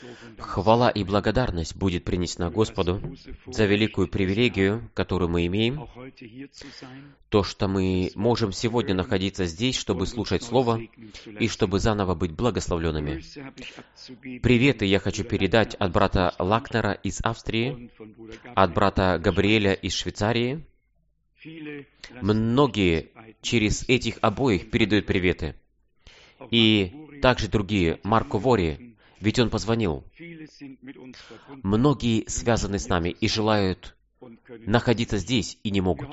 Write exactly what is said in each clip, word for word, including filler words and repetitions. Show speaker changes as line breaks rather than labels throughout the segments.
Хвала и благодарность будет принесена Господу за великую привилегию, которую мы имеем, то, что мы можем сегодня находиться здесь, чтобы слушать Слово и чтобы заново быть благословленными. Приветы я хочу передать от брата Лакнера из Австрии, от брата Габриэля из Швейцарии. Многие через этих обоих передают приветы. И также другие, Марко Вори, ведь он позвонил. Многие связаны с нами и желают находиться здесь и не могут.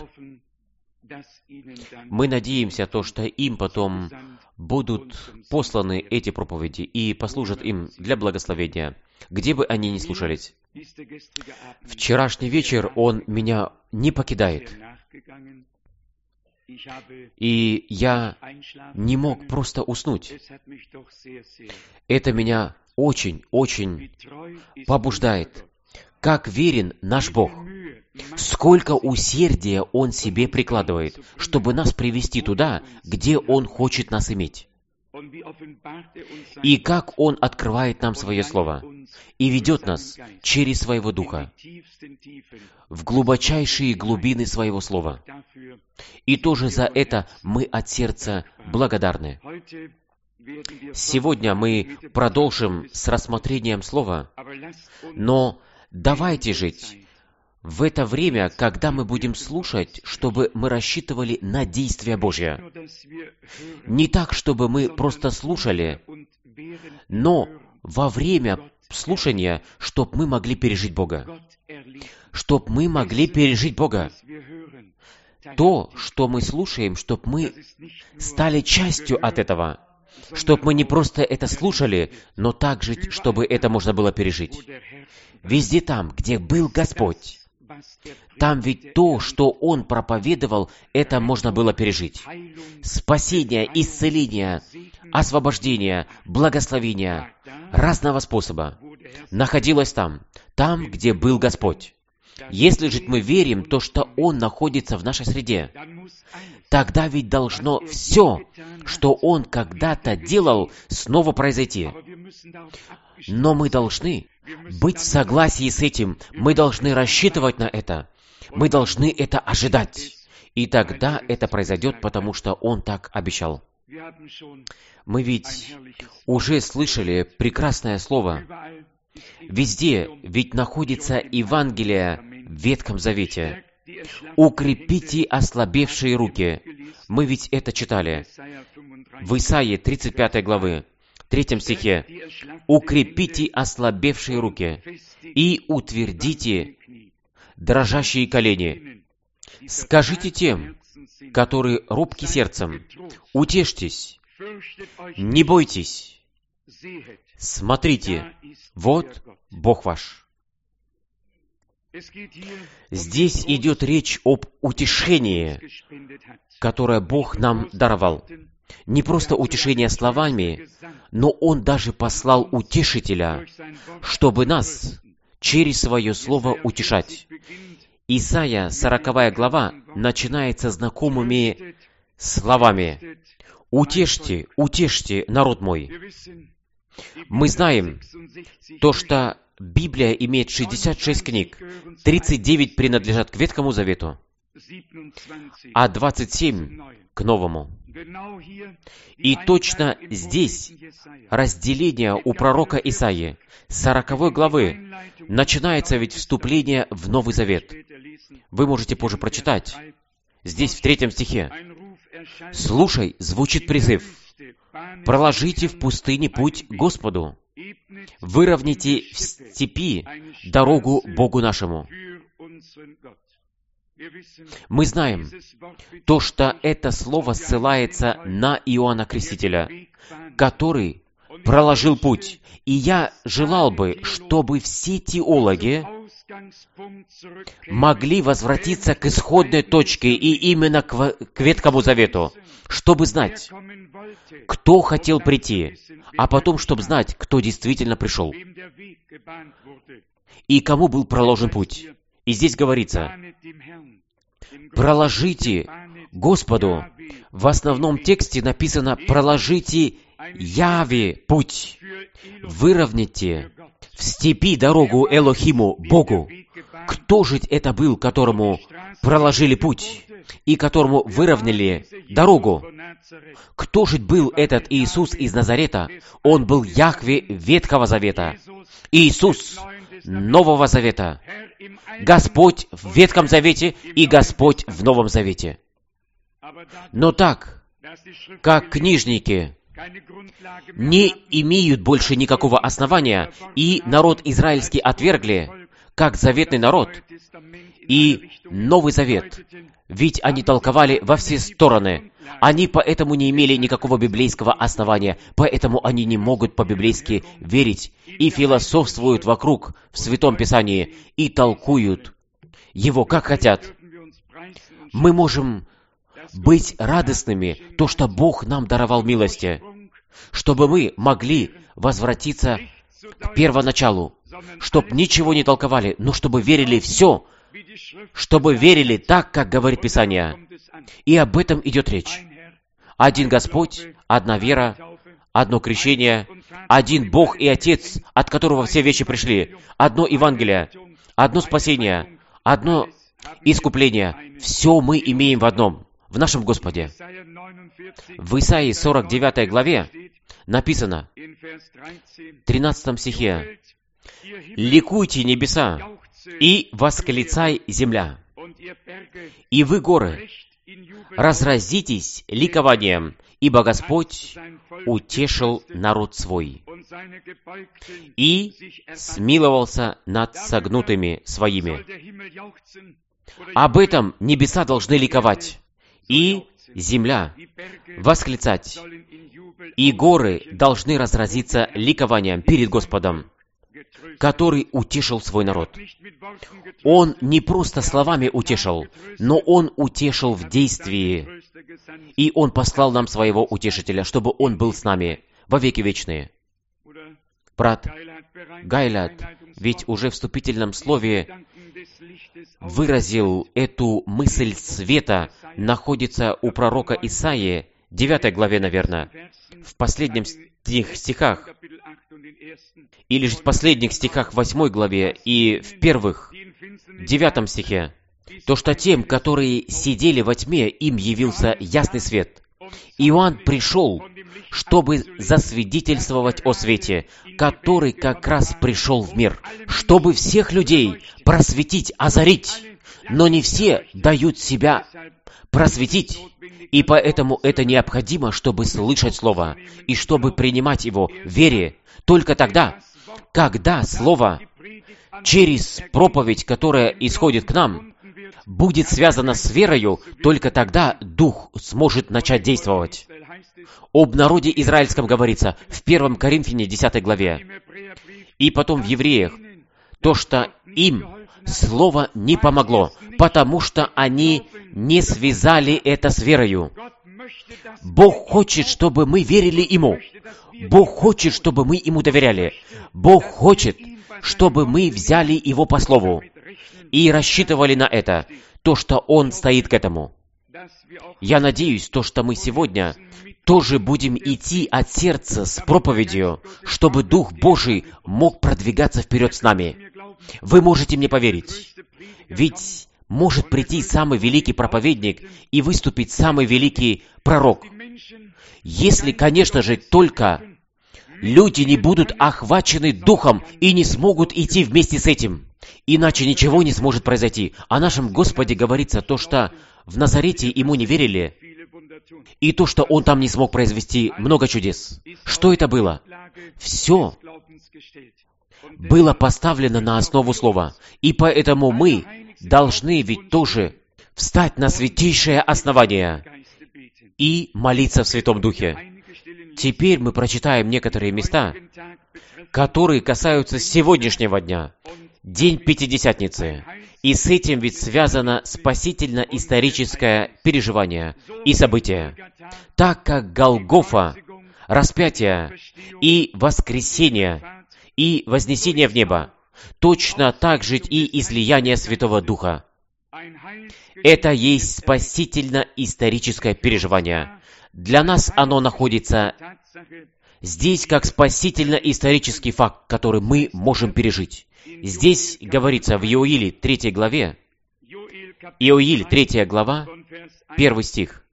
Мы надеемся, то, что им потом будут посланы эти проповеди и послужат им для благословения, где бы они ни слушались. Вчерашний вечер он меня не покидает. И я не мог просто уснуть. Это меня очень-очень побуждает. Как верен наш Бог. Сколько усердия Он себе прикладывает, чтобы нас привести туда, где Он хочет нас иметь. И как Он открывает нам Свое Слово и ведет нас через Своего Духа в глубочайшие глубины Своего Слова. И тоже за это мы от сердца благодарны. Сегодня мы продолжим с рассмотрением Слова, но давайте жить в это время, когда мы будем слушать, чтобы мы рассчитывали на действие Божье. Не так, чтобы мы просто слушали, но во время слушания, чтобы мы могли пережить Бога. Чтобы мы могли пережить Бога. То, что мы слушаем, чтобы мы стали частью от этого. Чтобы мы не просто это слушали, но также, чтобы это можно было пережить. Везде там, где был Господь, там ведь то, что Он проповедовал, это можно было пережить. Спасение, исцеление, освобождение, благословение разного способа находилось там, там, где был Господь. Если же мы верим, то, что Он находится в нашей среде, тогда ведь должно все, что Он когда-то делал, снова произойти. Но мы должны быть в согласии с этим, мы должны рассчитывать на это, мы должны это ожидать. И тогда это произойдет, потому что Он так обещал. Мы ведь уже слышали прекрасное слово. Везде ведь находится Евангелие в Ветхом Завете. «Укрепите ослабевшие руки». Мы ведь это читали. В Исаии тридцать пятой главы, третьем стихе. «Укрепите ослабевшие руки и утвердите дрожащие колени. Скажите тем, которые робки сердцем, утешьтесь, не бойтесь, смотрите, вот Бог ваш». Здесь идет речь об утешении, которое Бог нам даровал. Не просто утешение словами, но Он даже послал утешителя, чтобы нас через Свое Слово утешать. Исайя, сороковая глава, начинается знакомыми словами. «Утешьте, утешьте, народ мой». Мы знаем то, что Библия имеет шестьдесят шесть книг, тридцать девять принадлежат к Ветхому Завету, а двадцать семь к Новому. И точно здесь разделение у пророка Исаии, сороковой главы, начинается ведь вступление в Новый Завет. Вы можете позже прочитать. Здесь в третьем стихе. «Слушай, звучит призыв. Проложите в пустыне путь Господу. Выровняйте в степи дорогу Богу нашему». Мы знаем то, что это слово ссылается на Иоанна Крестителя, который проложил путь. И я желал бы, чтобы все теологи могли возвратиться к исходной точке и именно к, к Ветхому Завету, чтобы знать, кто хотел прийти, а потом, чтобы знать, кто действительно пришел и кому был проложен путь. И здесь говорится, проложите Господу. В основном тексте написано, проложите Яве путь, выровняйте в степи дорогу Элохиму, Богу. Кто же это был, которому проложили путь и которому выровняли дорогу? Кто же был этот Иисус из Назарета? Он был Яхве Ветхого Завета, Иисус Нового Завета, Господь в Ветхом Завете и Господь в Новом Завете. Но так, как книжники не имеют больше никакого основания, и народ израильский отвергли, как заветный народ, и Новый Завет, ведь они толковали во все стороны. Они поэтому не имели никакого библейского основания, поэтому они не могут по-библейски верить и философствуют вокруг в Святом Писании и толкуют его как хотят. Мы можем быть радостными, то, что Бог нам даровал милости, чтобы мы могли возвратиться к первоначалу, чтобы ничего не толковали, но чтобы верили все, чтобы верили так, как говорит Писание. И об этом идет речь. Один Господь, одна вера, одно крещение, один Бог и Отец, от которого все вещи пришли, одно Евангелие, одно спасение, одно искупление. Все мы имеем в одном, в нашем Господе. В Исаии сорок девятой главе написано, в тринадцатом стихе, «Ликуйте небеса, и восклицай земля, и вы, горы, разразитесь ликованием, ибо Господь утешил народ свой и смиловался над согнутыми своими». Об этом небеса должны ликовать, и земля восклицать, и горы должны разразиться ликованием перед Господом, который утешил свой народ. Он не просто словами утешил, но Он утешил в действии. И Он послал нам своего утешителя, чтобы Он был с нами во веки вечные. Брат Гайлат ведь уже в вступительном слове выразил эту мысль света, находится у пророка Исаии, девятой главе, наверное, в последних стихах, или же в последних стихах восьмой главе и в первых, девятом стихе, то, что тем, которые сидели во тьме, им явился ясный свет. Иоанн пришел, чтобы засвидетельствовать о свете, который как раз пришел в мир, чтобы всех людей просветить, озарить, но не все дают себя просветить, и поэтому это необходимо, чтобы слышать Слово, и чтобы принимать его в вере, только тогда, когда Слово через проповедь, которая исходит к нам, будет связано с верою, только тогда Дух сможет начать действовать. Об народе израильском говорится в первом Коринфяне десятой главе, и потом в Евреях, то, что им Слово не помогло, потому что они не связали это с верою. Бог хочет, чтобы мы верили Ему. Бог хочет, чтобы мы Ему доверяли. Бог хочет, чтобы мы взяли Его по Слову и рассчитывали на это, то, что Он стоит к этому. Я надеюсь, то, что мы сегодня тоже будем идти от сердца с проповедью, чтобы Дух Божий мог продвигаться вперед с нами. Вы можете мне поверить, ведь может прийти самый великий проповедник и выступить самый великий пророк. Если, конечно же, только люди не будут охвачены Духом и не смогут идти вместе с этим, иначе ничего не сможет произойти. О нашем Господе говорится то, что в Назарете Ему не верили, и то, что Он там не смог произвести много чудес. Что это было? Все было поставлено на основу Слова. И поэтому мы должны ведь тоже встать на святейшее основание и молиться в Святом Духе. Теперь мы прочитаем некоторые места, которые касаются сегодняшнего дня, День Пятидесятницы. И с этим ведь связано спасительно-историческое переживание и событие. Так как Голгофа, распятие и воскресение и вознесение в небо, точно так же и излияние Святого Духа. Это есть спасительно-историческое переживание. Для нас оно находится здесь как спасительно-исторический факт, который мы можем пережить. Здесь говорится в Иоиле третьей главе, Иоиль третья глава, первый стих.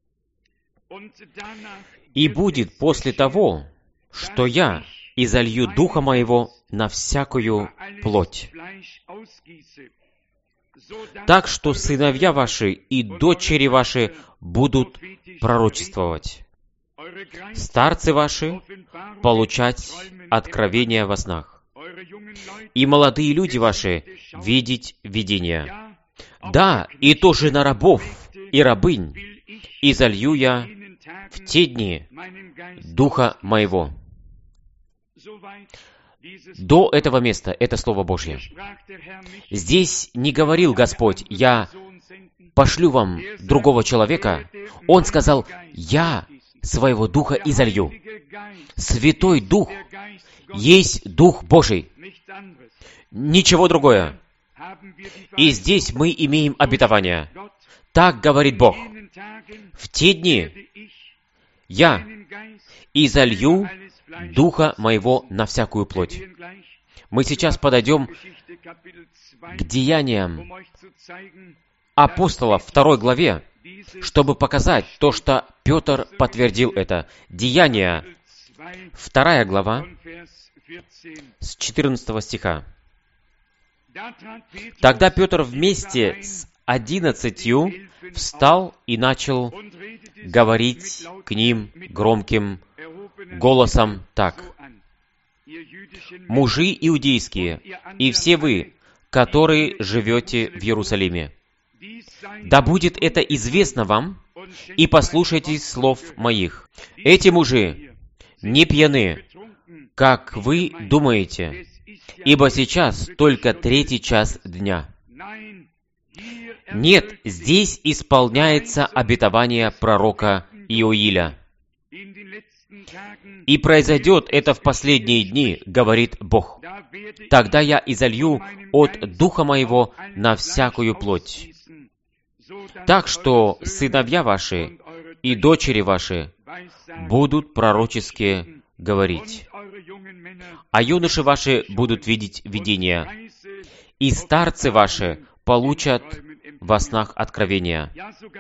«И будет после того, что я изолью Духа Моего на всякую плоть, так что сыновья ваши и дочери ваши будут пророчествовать, старцы ваши получать откровения во снах, и молодые люди ваши видеть видения. Да, и тоже на рабов и рабынь изолью я в те дни Духа Моего». До этого места это Слово Божье. Здесь не говорил Господь: «Я пошлю вам другого человека». Он сказал: «Я своего Духа изолью». Святой Дух есть Дух Божий. Ничего другое. И здесь мы имеем обетование. Так говорит Бог: «В те дни я изолью Духа Моего на всякую плоть». Мы сейчас подойдем к Деяниям апостолов, второй главе, чтобы показать то, что Петр подтвердил это. Деяния, вторая глава, с четырнадцатого стиха. «Тогда Петр вместе с одиннадцатью встал и начал говорить к ним громким голосом так: «Мужи иудейские, и все вы, которые живете в Иерусалиме, да будет это известно вам, и послушайтесь слов моих. Эти мужи не пьяны, как вы думаете, ибо сейчас только третий час дня. Нет, здесь исполняется обетование пророка Иоиля. И произойдет это в последние дни, говорит Бог. Тогда я изолью от Духа Моего на всякую плоть. Так что сыновья ваши и дочери ваши будут пророчески говорить, а юноши ваши будут видеть видения, и старцы ваши получат во снах откровения.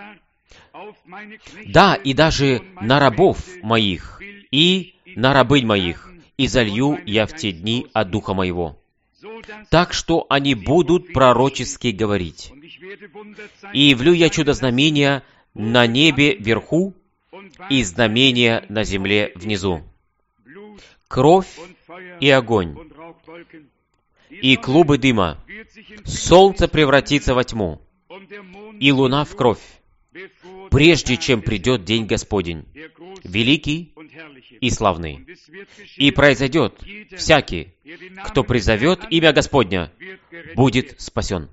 Да, и даже на рабов моих и на рабынь моих изолью я в те дни от Духа Моего, так что они будут пророчески говорить. И явлю я чудо-знамения на небе вверху и знамения на земле внизу. Кровь и огонь, и клубы дыма. Солнце превратится во тьму, и луна в кровь, прежде чем придет день Господень, великий и славный. И произойдет: всякий, кто призовет имя Господня, будет спасен».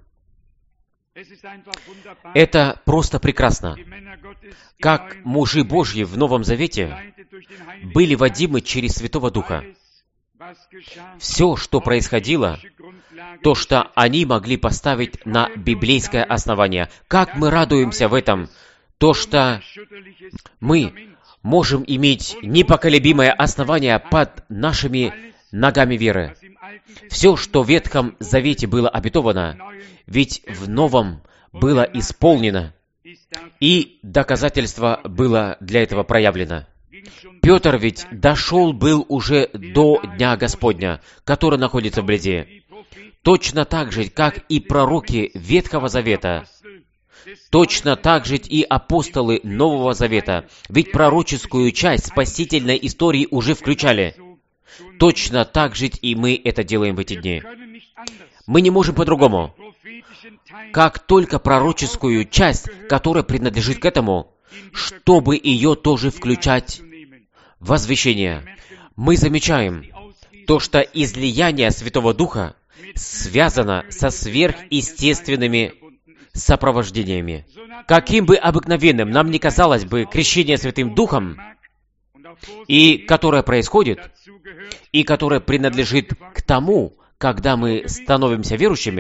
Это просто прекрасно. Как мужи Божьи в Новом Завете были водимы через Святого Духа. Все, что происходило, то, что они могли поставить на библейское основание. Как мы радуемся в этом, то, что мы можем иметь непоколебимое основание под нашими ногами веры. Все, что в Ветхом Завете было обетовано, ведь в Новом было исполнено, и доказательство было для этого проявлено. Петр ведь дошел был уже до Дня Господня, который находится вблизи. Точно так же, как и пророки Ветхого Завета, точно так же и апостолы Нового Завета, ведь пророческую часть спасительной истории уже включали. Точно так же и мы это делаем в эти дни. Мы не можем по-другому. Как только пророческую часть, которая принадлежит к этому, чтобы ее тоже включать в возвещение. Мы замечаем то, что излияние Святого Духа связано со сверхъестественными сопровождениями. Каким бы обыкновенным нам ни казалось бы крещение Святым Духом, и которое происходит, и которое принадлежит к тому, когда мы становимся верующими,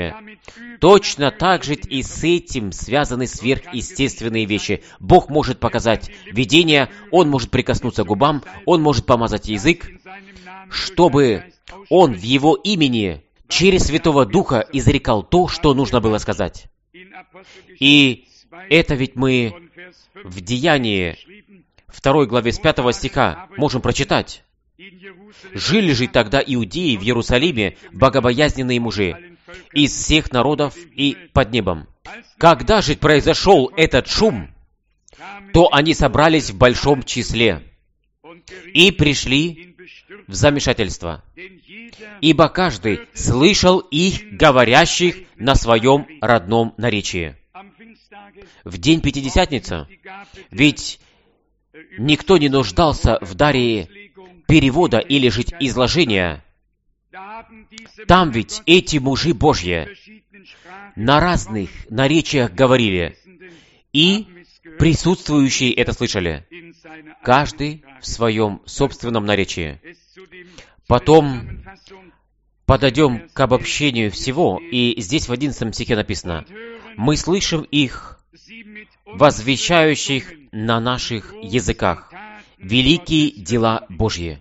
Точно так же и с этим связаны сверхъестественные вещи. Бог может показать видение, Он может прикоснуться к губам, Он может помазать язык, чтобы Он в Его имени через Святого Духа изрекал то, что нужно было сказать. И это ведь мы в Деянии второй главе с пятого стиха можем прочитать. «Жили же тогда иудеи в Иерусалиме богобоязненные мужи из всех народов и под небом. Когда же произошел этот шум, то они собрались в большом числе и пришли в замешательство, ибо каждый слышал их, говорящих на своем родном наречии». В день Пятидесятницы ведь никто не нуждался в даре перевода или же изложения. Там ведь эти мужи Божьи на разных наречиях говорили, и присутствующие это слышали, каждый в своем собственном наречии. Потом подойдем к обобщению всего, и здесь в одиннадцатом стихе написано: «Мы слышим их, возвещающих на наших языках великие дела Божьи».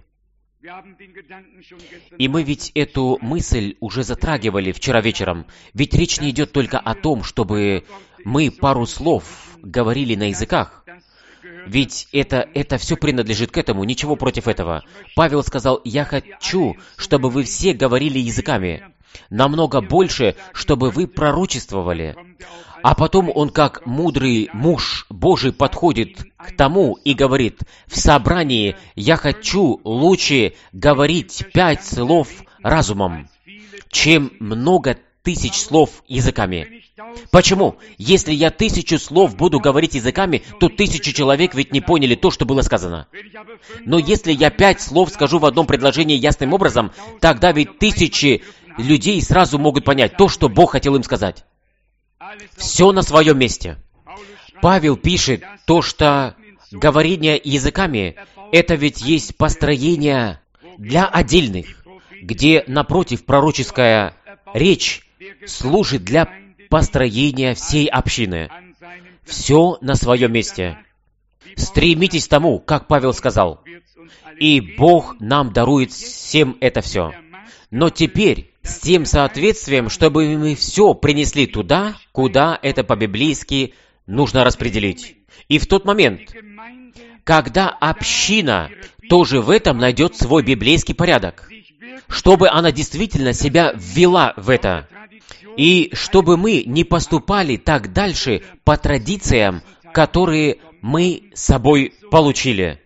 И мы ведь эту мысль уже затрагивали вчера вечером. Ведь речь не идет только о том, чтобы мы пару слов говорили на языках. Ведь это, это все принадлежит к этому, ничего против этого. Павел сказал: «Я хочу, чтобы вы все говорили языками. Намного больше, чтобы вы пророчествовали». А потом он, как мудрый муж Божий, подходит к тому и говорит: «В собрании я хочу лучше говорить пять слов разумом, чем много тысяч слов языками». Почему? Если я тысячу слов буду говорить языками, то тысячу человек ведь не поняли то, что было сказано. Но если я пять слов скажу в одном предложении ясным образом, тогда ведь тысячи людей сразу могут понять то, что Бог хотел им сказать. Все на своем месте. Павел пишет то, что говорение языками — это ведь есть построение для отдельных, где, напротив, пророческая речь служит для построения всей общины. Все на своем месте. Стремитесь к тому, как Павел сказал, и Бог нам дарует всем это все. Но теперь с тем соответствием, чтобы мы все принесли туда, куда это по-библейски нужно распределить. И в тот момент, когда община тоже в этом найдет свой библейский порядок, чтобы она действительно себя ввела в это, и чтобы мы не поступали так дальше по традициям, которые мы с собой получили.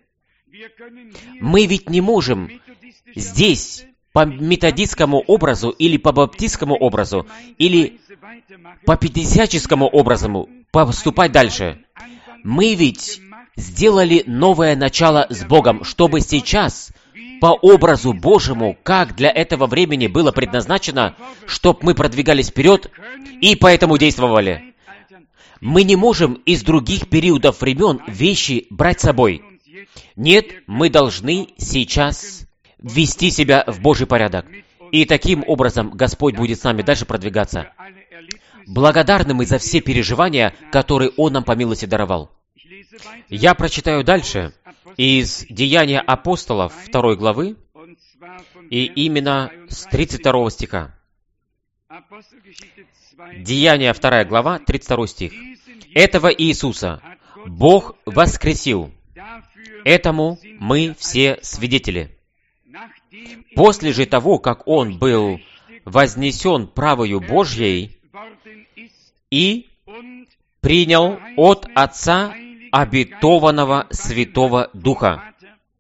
Мы ведь не можем здесь по методистскому образу, или по баптистскому образу, или по пятидесятническому образу поступать дальше. Мы ведь сделали новое начало с Богом, чтобы сейчас, по образу Божьему, как для этого времени было предназначено, чтобы мы продвигались вперед и поэтому действовали. Мы не можем из других периодов времен вещи брать с собой. Нет, мы должны сейчас ввести себя в Божий порядок. И таким образом Господь будет с нами дальше продвигаться. Благодарны мы за все переживания, которые Он нам по милости даровал. Я прочитаю дальше из Деяния апостолов второй главы, и именно с тридцать второго стиха. Деяния вторая глава, тридцать второй стих. «Этого Иисуса Бог воскресил. Этому мы все свидетели. После же того, как Он был вознесен правою Божьей и принял от Отца обетованного Святого Духа,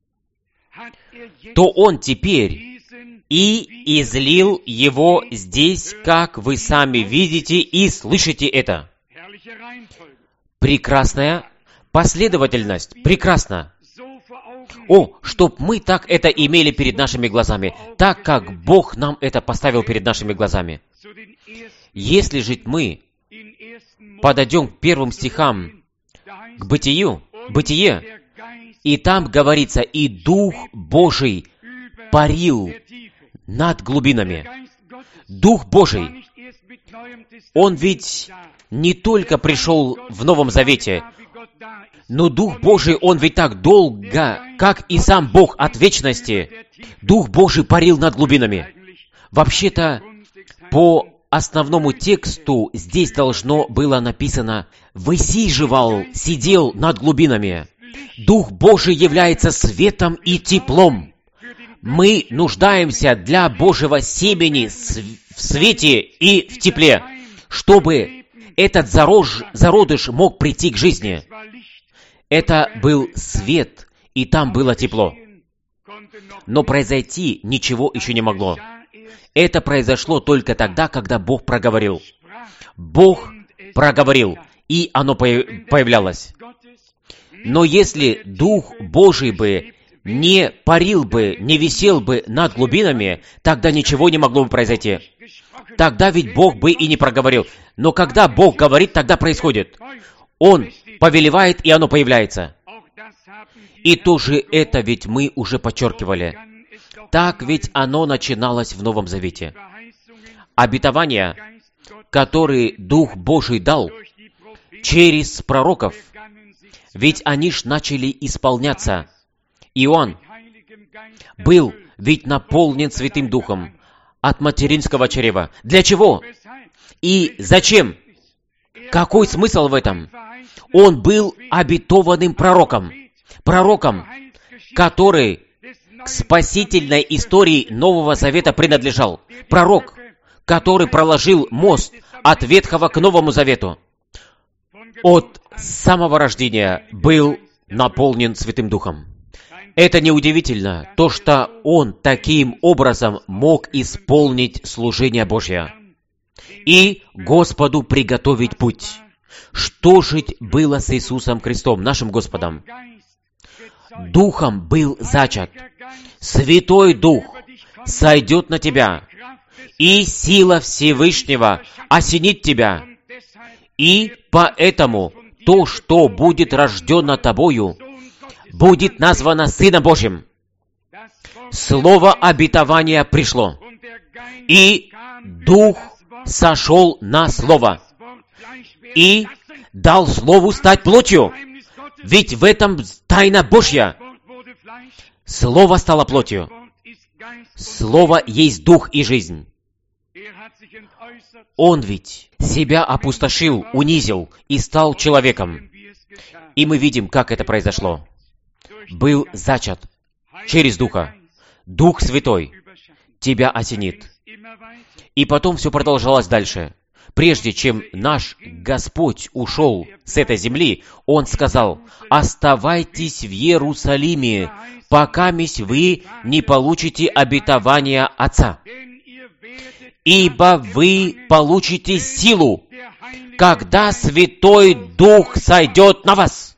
то Он теперь и излил Его здесь, как вы сами видите и слышите это». Прекрасная последовательность, прекрасно. О, чтоб мы так это имели перед нашими глазами, так как Бог нам это поставил перед нашими глазами. Если же мы подойдем к первым стихам, к Бытию, Бытие, и там говорится: «И Дух Божий парил над глубинами». Дух Божий Он ведь не только пришел в Новом Завете, но Дух Божий, Он ведь так долго, как и сам Бог от вечности, Дух Божий парил над глубинами. Вообще-то, по основному тексту здесь должно было написано «высиживал, сидел над глубинами». Дух Божий является светом и теплом. Мы нуждаемся для Божьего семени в свете и в тепле, чтобы этот зарож, зародыш мог прийти к жизни. Это был свет, и там было тепло. Но произойти ничего еще не могло. Это произошло только тогда, когда Бог проговорил. Бог проговорил, и оно появлялось. Но если Дух Божий бы не парил бы, не висел бы над глубинами, тогда ничего не могло бы произойти. Тогда ведь Бог бы и не проговорил. Но когда Бог говорит, тогда происходит. Он повелевает, и оно появляется. И тоже это ведь мы уже подчеркивали. Так ведь оно начиналось в Новом Завете. Обетования, которые Дух Божий дал через пророков, ведь они ж начали исполняться. Иоанн был ведь наполнен Святым Духом от материнского чрева. Для чего? И зачем? Какой смысл в этом? Он был обетованным пророком. Пророком, который к спасительной истории Нового Завета принадлежал. Пророк, который проложил мост от Ветхого к Новому Завету. От самого рождения был наполнен Святым Духом. Это неудивительно, то, что он таким образом мог исполнить служение Божье и Господу приготовить путь. Что же было с Иисусом Христом, нашим Господом? Духом был зачат. Святой Дух сойдет на тебя, и сила Всевышнего осенит тебя. И поэтому то, что будет рождено тобою, будет названо Сыном Божьим. Слово обетования пришло, и Дух сошел на Слово, и дал Слову стать плотью. Ведь в этом тайна Божья. Слово стало плотью. Слово есть Дух и жизнь. Он ведь себя опустошил, унизил и стал человеком. И мы видим, как это произошло. Был зачат через Духа. Дух Святой тебя осенит. И потом все продолжалось дальше. Прежде чем наш Господь ушел с этой земли, Он сказал: «Оставайтесь в Иерусалиме, покаместь вы не получите обетования Отца. Ибо вы получите силу, когда Святой Дух сойдет на вас,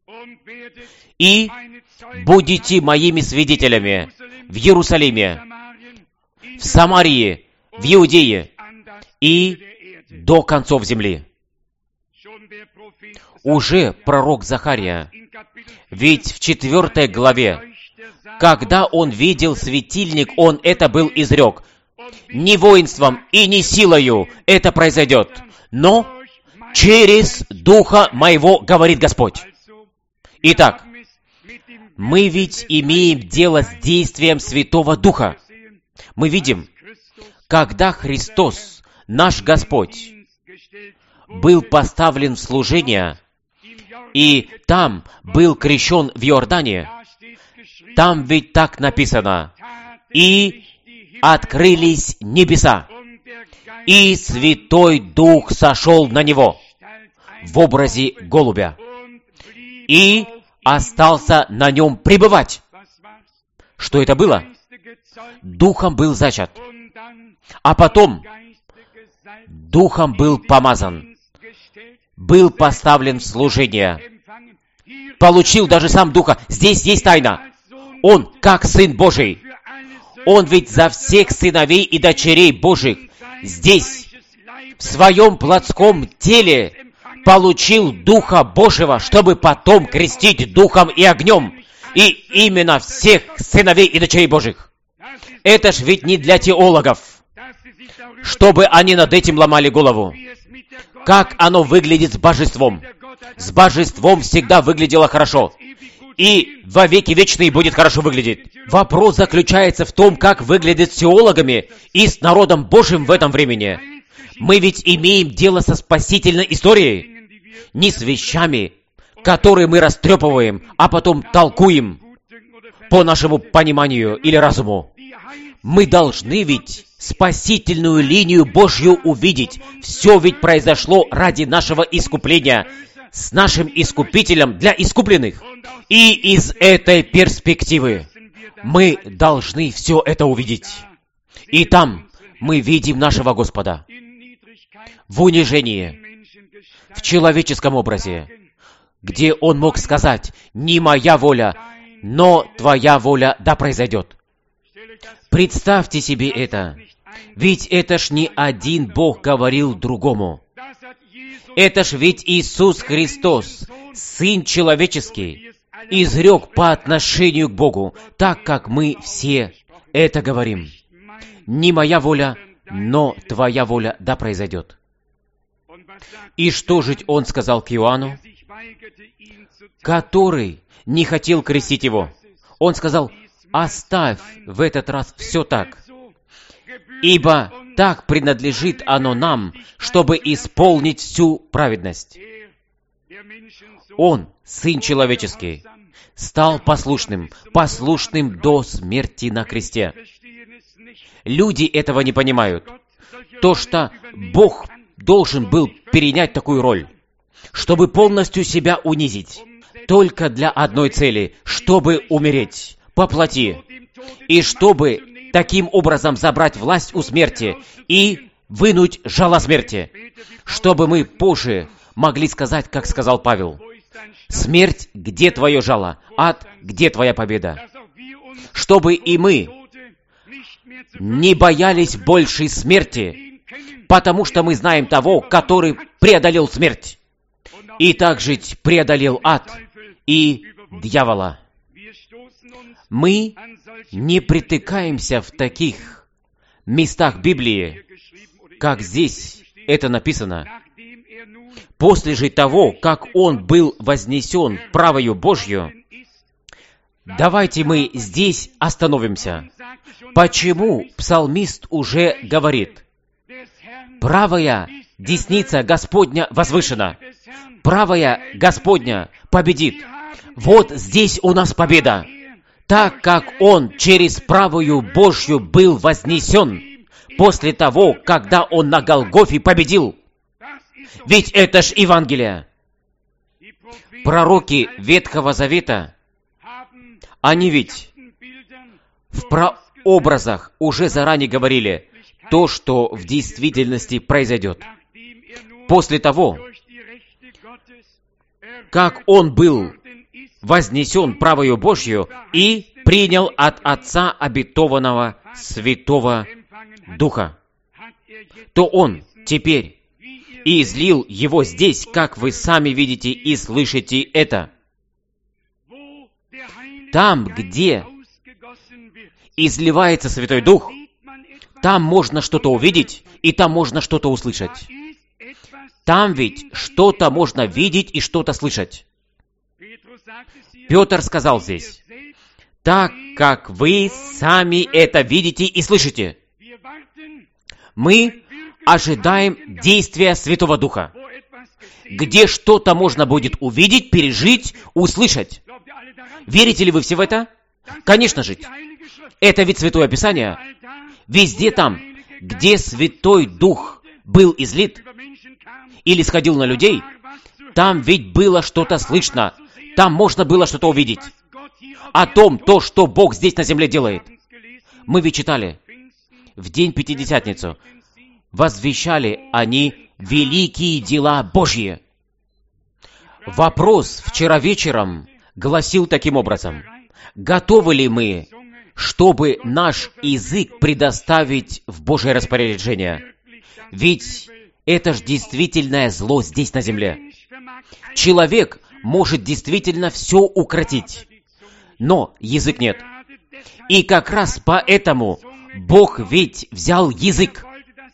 и будете моими свидетелями в Иерусалиме, в Самарии, в Иудее и до концов земли». Уже пророк Захария, ведь в четвертой главе, когда он видел светильник, он это был изрек: «Не воинством и не силою это произойдет, но через Духа моего, говорит Господь». Итак, мы ведь имеем дело с действием Святого Духа. Мы видим, когда Христос, наш Господь, был поставлен в служение, и там был крещен в Иордане, там ведь так написано: «И открылись небеса, и Святой Дух сошел на Него в образе голубя, и остался на Нем пребывать». Что это было? Духом был зачат, а потом Духом был помазан, был поставлен в служение, получил даже сам Духа. Здесь есть тайна. Он, как Сын Божий, Он ведь за всех сыновей и дочерей Божьих здесь, в своем плотском теле, получил Духа Божьего, чтобы потом крестить Духом и огнем, и именно всех сыновей и дочерей Божьих. Это ж ведь не для теологов. чтобы они над этим ломали голову. Как оно выглядит с божеством? С божеством всегда выглядело хорошо. И во веки вечные будет хорошо выглядеть. Вопрос заключается в том, как выглядит с теологами и с народом Божьим в этом времени. Мы ведь имеем дело со спасительной историей, не с вещами, которые мы растрепываем, а потом толкуем по нашему пониманию или разуму. Мы должны ведь спасительную линию Божью увидеть. Все ведь произошло ради нашего искупления, с нашим Искупителем для искупленных. И из этой перспективы мы должны все это увидеть. И там мы видим нашего Господа в унижении, в человеческом образе, где Он мог сказать: «Не моя воля, но Твоя воля да произойдет». Представьте себе это. Ведь это ж не один Бог говорил другому. Это ж ведь Иисус Христос, Сын Человеческий, изрек по отношению к Богу, так как мы все это говорим. «Не моя воля, но Твоя воля да произойдет». И что же Он сказал к Иоанну, который не хотел крестить его? Он сказал: «Оставь в этот раз все так, ибо так принадлежит оно нам, чтобы исполнить всю праведность». Он, Сын Человеческий, стал послушным, послушным до смерти на кресте. Люди этого не понимают. То, что Бог должен был перенять такую роль, чтобы полностью себя унизить, только для одной цели, чтобы умереть по плоти, и чтобы таким образом забрать власть у смерти и вынуть жало смерти, чтобы мы позже могли сказать, как сказал Павел: «Смерть, где твое жало? Ад, где твоя победа?» Чтобы и мы не боялись большей смерти, потому что мы знаем того, который преодолел смерть, и также преодолел ад и дьявола. Мы не притыкаемся в таких местах Библии, как здесь это написано. После же того, как Он был вознесен правою Божью, давайте мы здесь остановимся. Почему псалмист уже говорит: «Правая десница Господня возвышена, правая Господня победит». Вот здесь у нас победа, так как Он через правую Божью был вознесен после того, когда Он на Голгофе победил. Ведь это ж Евангелие. Пророки Ветхого Завета, они ведь в прообразах уже заранее говорили то, что в действительности произойдет. После того, как Он был вознесен правою Божью и принял от Отца обетованного Святого Духа, то Он теперь и излил Его здесь, как вы сами видите и слышите это. Там, где изливается Святой Дух, там можно что-то увидеть, и там можно что-то услышать. Там ведь что-то можно видеть и что-то слышать. Петр сказал здесь: «Так как вы сами это видите и слышите». Мы ожидаем действия Святого Духа, где что-то можно будет увидеть, пережить, услышать. Верите ли вы все в это? Конечно же. Это ведь Святое Писание. Везде там, где Святой Дух был излит или сходил на людей, там ведь было что-то слышно, там можно было что-то увидеть. О том, то, что Бог здесь на земле делает. Мы ведь читали, в день Пятидесятницу возвещали они великие дела Божьи. Вопрос вчера вечером гласил таким образом: готовы ли мы, чтобы наш язык предоставить в Божье распоряжение? Ведь это ж действительное зло здесь на земле. Человек может действительно все укротить, но язык нет. И как раз поэтому Бог ведь взял язык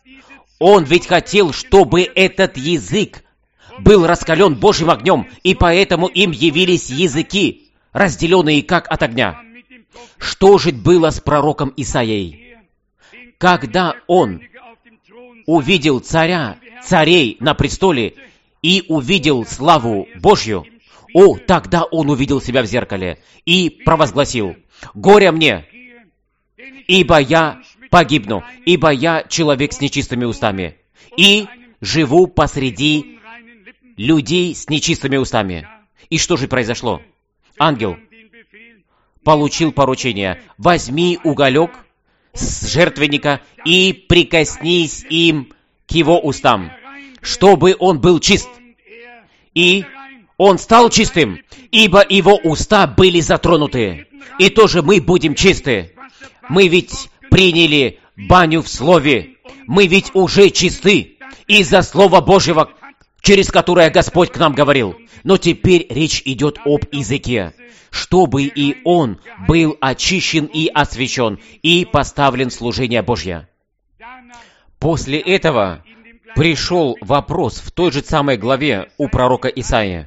Он ведь хотел, чтобы этот язык был раскален Божьим огнем, и поэтому им явились языки, разделенные как от огня. Что же было с пророком Исаией? Когда он увидел царя, царей на престоле, и увидел славу Божью, о, тогда он увидел себя в зеркале и провозгласил: «Горе мне, ибо я погибну, ибо я человек с нечистыми устами, и живу посреди людей с нечистыми устами». И что же произошло? Ангел получил поручение: возьми уголек с жертвенника и прикоснись им к его устам, чтобы он был чист. И он стал чистым, ибо его уста были затронуты. И тоже мы будем чисты. Мы ведь приняли баню в Слове. Мы ведь уже чисты из-за Слова Божьего, через которое Господь к нам говорил. Но теперь речь идет об языке, чтобы и он был очищен и освящен, и поставлен в служение Божье. После этого пришел вопрос в той же самой главе у пророка Исаии: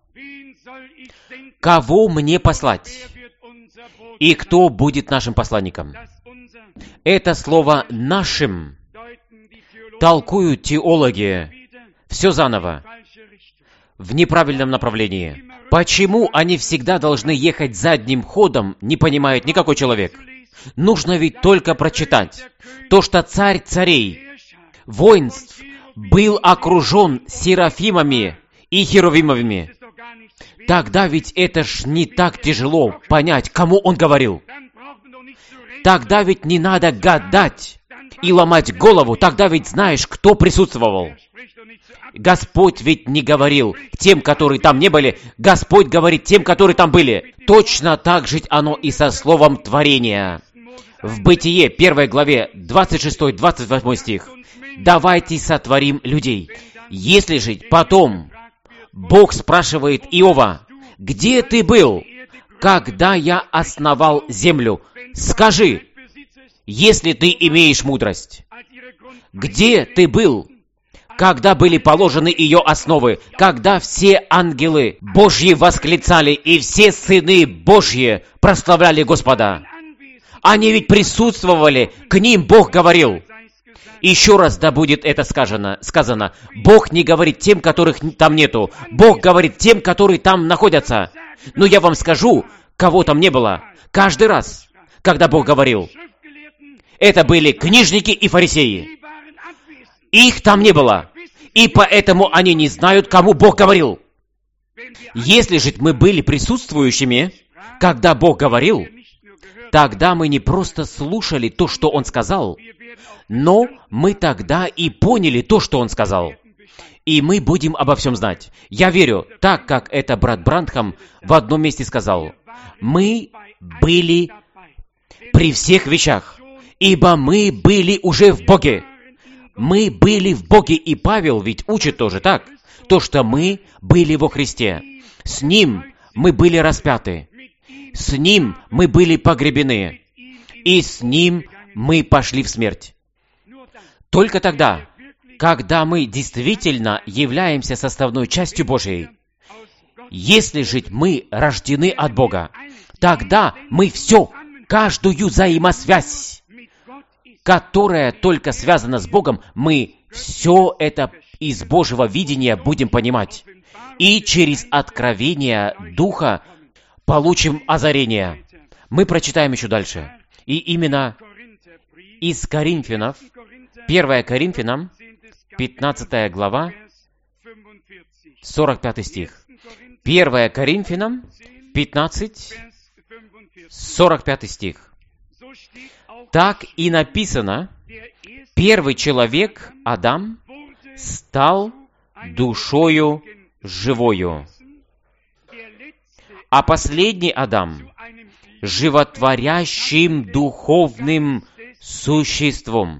«Кого мне послать? И кто будет нашим посланником?» Это слово «нашим» толкуют теологи все заново, в неправильном направлении. Почему они всегда должны ехать задним ходом, не понимает никакой человек. Нужно ведь только прочитать то, что царь царей, воинств, был окружен серафимами и херувимами. Тогда ведь это ж не так тяжело понять, кому он говорил. Тогда ведь не надо гадать и ломать голову, тогда ведь знаешь, кто присутствовал. Господь ведь не говорил тем, которые там не были, Господь говорит тем, которые там были. Точно так же оно и со словом творения. В Бытие, первой главе, двадцать шестой двадцать восьмой стих. «Давайте сотворим людей». Если же потом Бог спрашивает Иова: «Где ты был, когда я основал землю? Скажи, если ты имеешь мудрость. Где ты был, когда были положены ее основы, когда все ангелы Божьи восклицали, и все сыны Божьи прославляли Господа? Они ведь присутствовали, к ним Бог говорил». Еще раз да будет это сказано, сказано. Бог не говорит тем, которых там нету. Бог говорит тем, которые там находятся. Но я вам скажу, кого там не было. Каждый раз, когда Бог говорил, это были книжники и фарисеи. Их там не было. И поэтому они не знают, кому Бог говорил. Если же мы были присутствующими, когда Бог говорил, тогда мы не просто слушали то, что Он сказал, но мы тогда и поняли то, что Он сказал. И мы будем обо всем знать. Я верю, так как это брат Брандхам в одном месте сказал, мы были при всех вещах, ибо мы были уже в Боге. Мы были в Боге, и Павел ведь учит тоже так, то, что мы были во Христе. С Ним мы были распяты, с Ним мы были погребены, и с Ним мы пошли в смерть. Только тогда, когда мы действительно являемся составной частью Божией, если же мы рождены от Бога, тогда мы все, каждую взаимосвязь, которая только связана с Богом, мы все это из Божьего видения будем понимать. И через откровение Духа получим озарение. Мы прочитаем еще дальше. И именно из Коринфянов, первое Коринфянам, пятнадцатая глава, сорок пятый стих. первое Коринфянам, пятнадцать, сорок пятый стих. Так и написано: первый человек, Адам, стал душою живою, а последний Адам — животворящим духовным существом.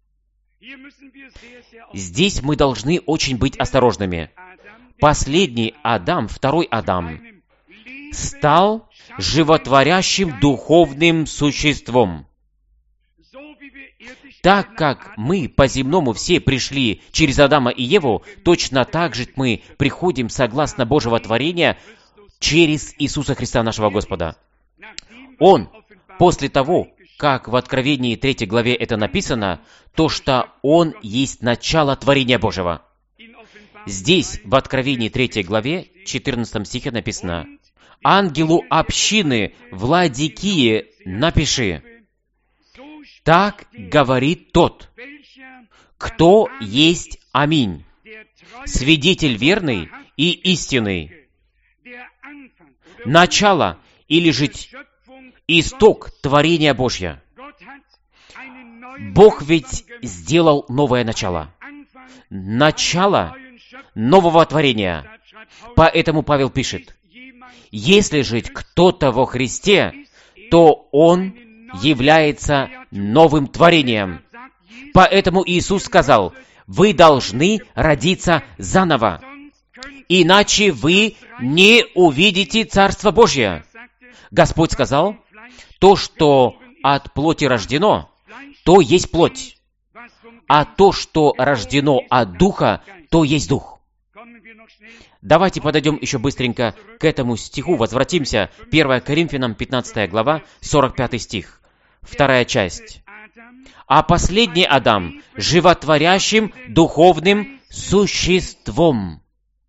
Здесь мы должны очень быть осторожными. Последний Адам, второй Адам, стал животворящим духовным существом. Так как мы по-земному все пришли через Адама и Еву, точно так же мы приходим согласно Божьего творения через Иисуса Христа нашего Господа. Он, после того, как в Откровении третьей главе это написано, то, что Он есть начало творения Божьего. Здесь, в Откровении третьей главе, четырнадцатом стихе написано: «Ангелу общины в Ладикии напиши: так говорит тот, кто есть Аминь, свидетель верный и истинный, начало или же исток творения Божьего». Бог ведь сделал новое начало. Начало нового творения. Поэтому Павел пишет: «Если же кто-то во Христе, то он является новым творением». Поэтому Иисус сказал: «Вы должны родиться заново, иначе вы не увидите Царство Божье». Господь сказал: «То, что от плоти рождено, то есть плоть, а то, что рождено от Духа, то есть Дух». Давайте подойдем еще быстренько к этому стиху, возвратимся. первое Коринфянам, пятнадцатая глава, сорок пятый стих. Вторая часть. «А последний Адам животворящим духовным существом».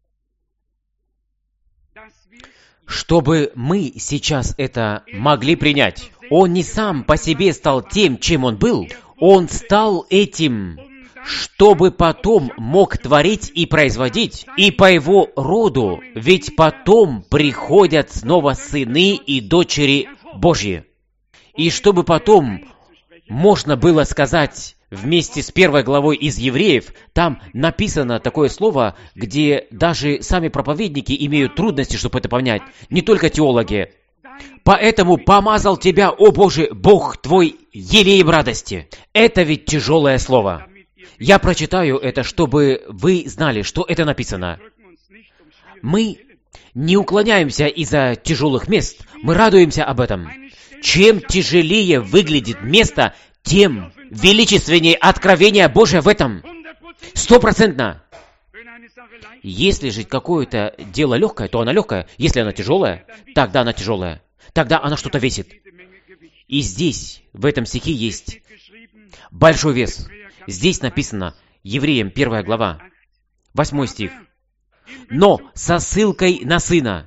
Чтобы мы сейчас это могли принять, Он не сам по себе стал тем, чем Он был. Он стал этим, чтобы потом мог творить и производить. И по Его роду, ведь потом приходят снова сыны и дочери Божьи. И чтобы потом можно было сказать вместе с первой главой из Евреев, там написано такое слово, где даже сами проповедники имеют трудности, чтобы это понять, не только теологи. «Поэтому помазал тебя, о Боже, Бог твой, елеем радости». Это ведь тяжелое слово. Я прочитаю это, чтобы вы знали, что это написано. Мы не уклоняемся из-за тяжелых мест, мы радуемся об этом. Чем тяжелее выглядит место, тем величественнее откровение Божие в этом. Стопроцентно. Если же какое-то дело легкое, то оно легкое. Если оно тяжелое, тогда оно тяжелое. Тогда оно что-то весит. И здесь, в этом стихе, есть большой вес. Здесь написано, Евреям первая глава, восьмой стих. «Но со ссылкой на Сына,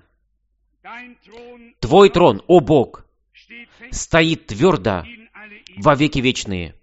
Твой трон, о Бог, стоит твердо во веки вечные.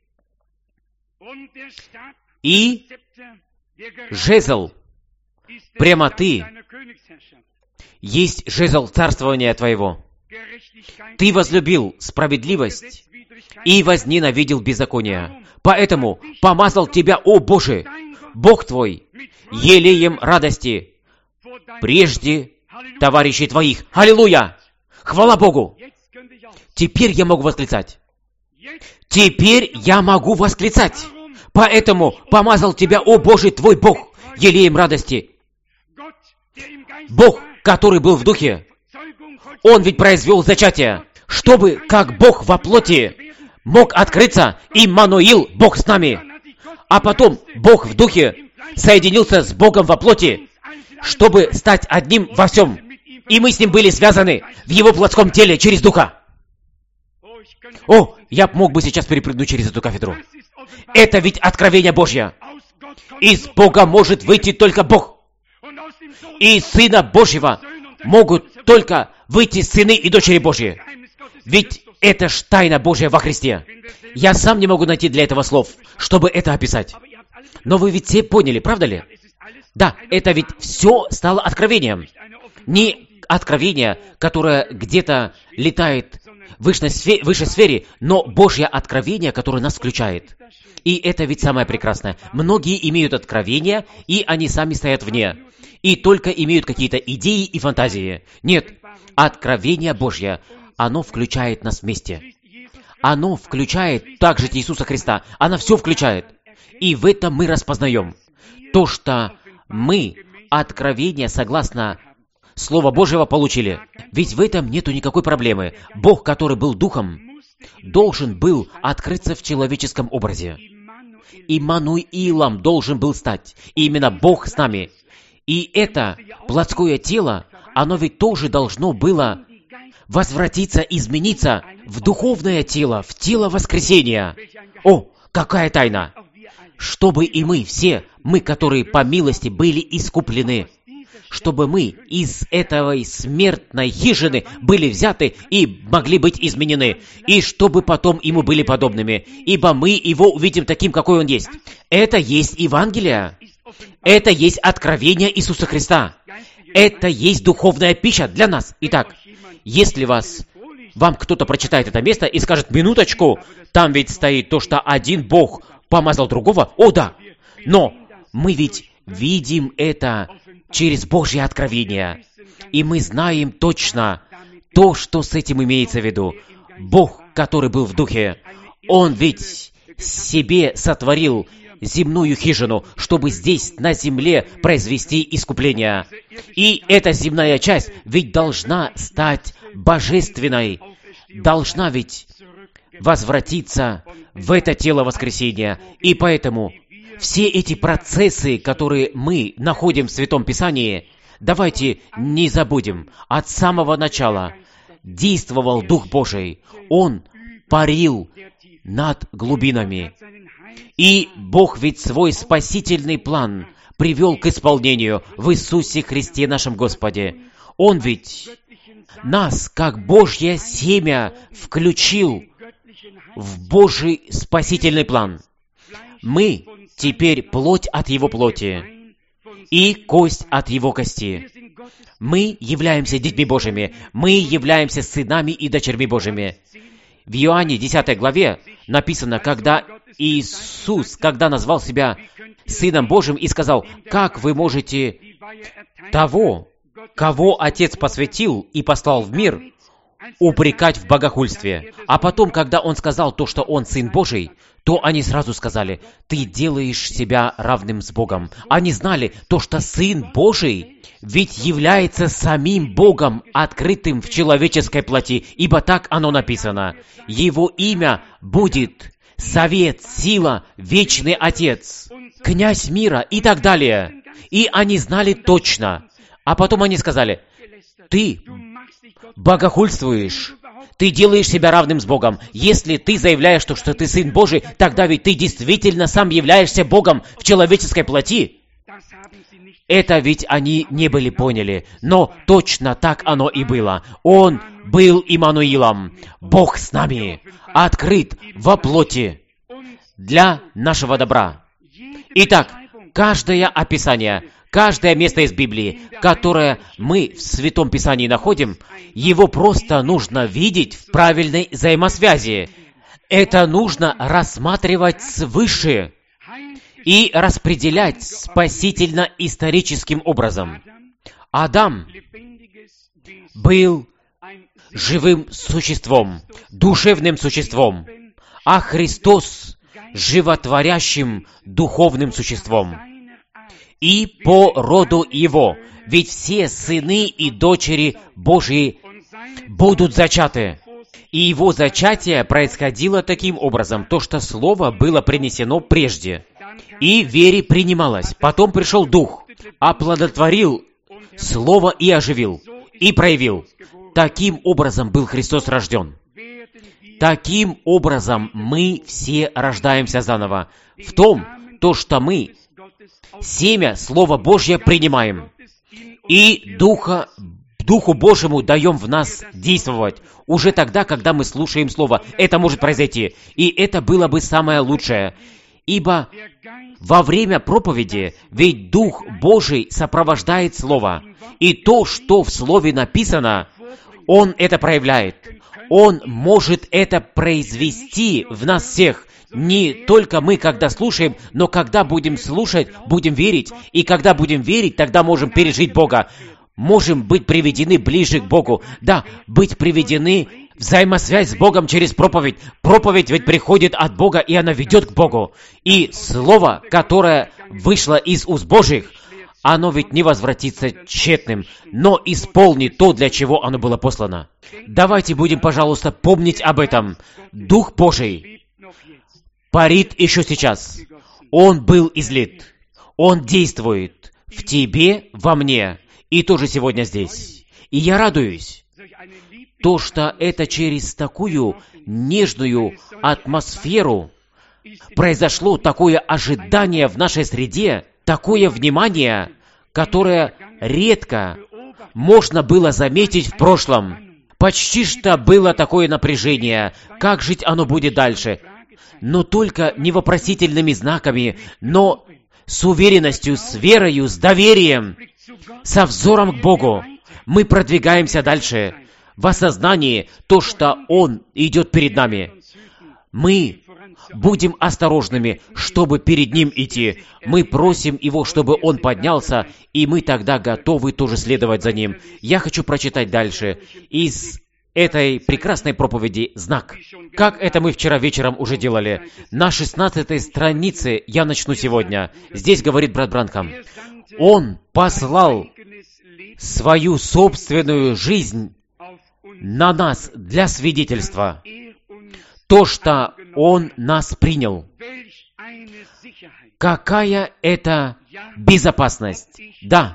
И жезл прямоты есть жезл царствования Твоего. Ты возлюбил справедливость и возненавидел беззаконие. Поэтому помазал Тебя, о Боже, Бог Твой, елеем радости прежде товарищей Твоих». Аллилуйя! Хвала Богу! Теперь я могу восклицать. Теперь я могу восклицать. Поэтому помазал Тебя, о Боже, Твой Бог, елеем радости. Бог, который был в Духе, Он ведь произвел зачатие, чтобы, как Бог во плоти, мог открыться Иммануил, Бог с нами. А потом Бог в Духе соединился с Богом во плоти, чтобы стать одним во всем. И мы с Ним были связаны в Его плотском теле через Духа. О, я мог бы сейчас перепрыгнуть через эту кафедру. Это ведь откровение Божье. Из Бога может выйти только Бог. И из Сына Божьего могут только выйти сыны и дочери Божьи. Ведь это ж тайна Божья во Христе. Я сам не могу найти для этого слов, чтобы это описать. Но вы ведь все поняли, правда ли? Да, это ведь все стало откровением. Не откровение, которое где-то летает в высшей сфере, высшей сфере, но Божье откровение, которое нас включает. И это ведь самое прекрасное. Многие имеют откровения, и они сами стоят вне. И только имеют какие-то идеи и фантазии. Нет, откровение Божье, оно включает нас вместе. Оно включает также Иисуса Христа. Оно все включает. И в этом мы распознаем то, что мы откровение согласно Слова Божьего получили. Ведь в этом нету никакой проблемы. Бог, который был Духом, должен был открыться в человеческом образе. Иммануилом должен был стать. И именно Бог с нами. И это плотское тело, оно ведь тоже должно было возвратиться, измениться в духовное тело, в тело воскресения. О, какая тайна! Чтобы и мы все, мы, которые по милости были искуплены, чтобы мы из этой смертной хижины были взяты и могли быть изменены, и чтобы потом ему были подобными, ибо мы его увидим таким, какой он есть. Это есть Евангелие. Это есть откровение Иисуса Христа. Это есть духовная пища для нас. Итак, если вас, вам кто-то прочитает это место и скажет: минуточку, там ведь стоит то, что один Бог помазал другого. О, да! Но мы ведь видим это через Божье откровение. И мы знаем точно то, что с этим имеется в виду. Бог, который был в духе, Он ведь себе сотворил земную хижину, чтобы здесь, на земле, произвести искупление. И эта земная часть ведь должна стать божественной, должна ведь возвратиться в это тело воскресения. И поэтому все эти процессы, которые мы находим в Святом Писании, давайте не забудем, от самого начала действовал Дух Божий. Он парил над глубинами. И Бог ведь свой спасительный план привел к исполнению в Иисусе Христе нашем Господе. Он ведь нас, как Божье семя, включил в Божий спасительный план. Мы теперь плоть от Его плоти и кость от Его кости. Мы являемся детьми Божьими. Мы являемся сынами и дочерьми Божьими. В Иоанне десятой главе написано, когда Иисус, когда назвал себя Сыном Божьим и сказал: «Как вы можете того, кого Отец посвятил и послал в мир, упрекать в богохульстве?» А потом, когда Он сказал то, что Он Сын Божий, то они сразу сказали: «Ты делаешь себя равным с Богом». Они знали то, что Сын Божий ведь является самим Богом, открытым в человеческой плоти, ибо так оно написано. Его имя будет Совет, Сила, Вечный Отец, Князь мира и так далее. И они знали точно. А потом они сказали: «Ты богохульствуешь». Ты делаешь себя равным с Богом. Если ты заявляешь, что, что ты Сын Божий, тогда ведь ты действительно сам являешься Богом в человеческой плоти. Это ведь они не были поняли, но точно так оно и было. Он был Иммануилом, Бог с нами, открыт во плоти для нашего добра. Итак, каждое описание, каждое место из Библии, которое мы в Святом Писании находим, его просто нужно видеть в правильной взаимосвязи. Это нужно рассматривать свыше и распределять спасительно-историческим образом. Адам был живым существом, душевным существом, а Христос — животворящим духовным существом. И по роду Его, ведь все сыны и дочери Божьи будут зачаты. И Его зачатие происходило таким образом, то, что Слово было принесено прежде, и вере принималось. Потом пришел Дух, оплодотворил Слово и оживил, и проявил. Таким образом был Христос рожден. Таким образом мы все рождаемся заново. В том, то, что мы семя Слова Божье принимаем, и Духа, Духу Божьему даем в нас действовать. Уже тогда, когда мы слушаем Слово, это может произойти. И это было бы самое лучшее. Ибо во время проповеди ведь Дух Божий сопровождает Слово. И то, что в Слове написано, Он это проявляет. Он может это произвести в нас всех. Не только мы, когда слушаем, но когда будем слушать, будем верить. И когда будем верить, тогда можем пережить Бога. Можем быть приведены ближе к Богу. Да, быть приведены в взаимосвязь с Богом через проповедь. Проповедь ведь приходит от Бога, и она ведет к Богу. И Слово, которое вышло из уст Божьих, оно ведь не возвратится тщетным, но исполнит то, для чего оно было послано. Давайте будем, пожалуйста, помнить об этом. Дух Божий парит еще сейчас. Он был излит. Он действует в тебе, во мне, и тоже сегодня здесь. И я радуюсь, то, что это через такую нежную атмосферу произошло такое ожидание в нашей среде, такое внимание, которое редко можно было заметить в прошлом. Почти что было такое напряжение, как жить оно будет дальше. Но только не вопросительными знаками, но с уверенностью, с верою, с доверием, со взором к Богу. Мы продвигаемся дальше в осознании то, что Он идет перед нами. Мы будем осторожными, чтобы перед Ним идти. Мы просим Его, чтобы Он поднялся, и мы тогда готовы тоже следовать за Ним. Я хочу прочитать дальше из этой прекрасной проповеди знак. Как это мы вчера вечером уже делали. На шестнадцатой странице я начну сегодня. Здесь говорит брат Бранхам. Он послал свою собственную жизнь на нас для свидетельства. То, что Он нас принял. Какая это безопасность? Да.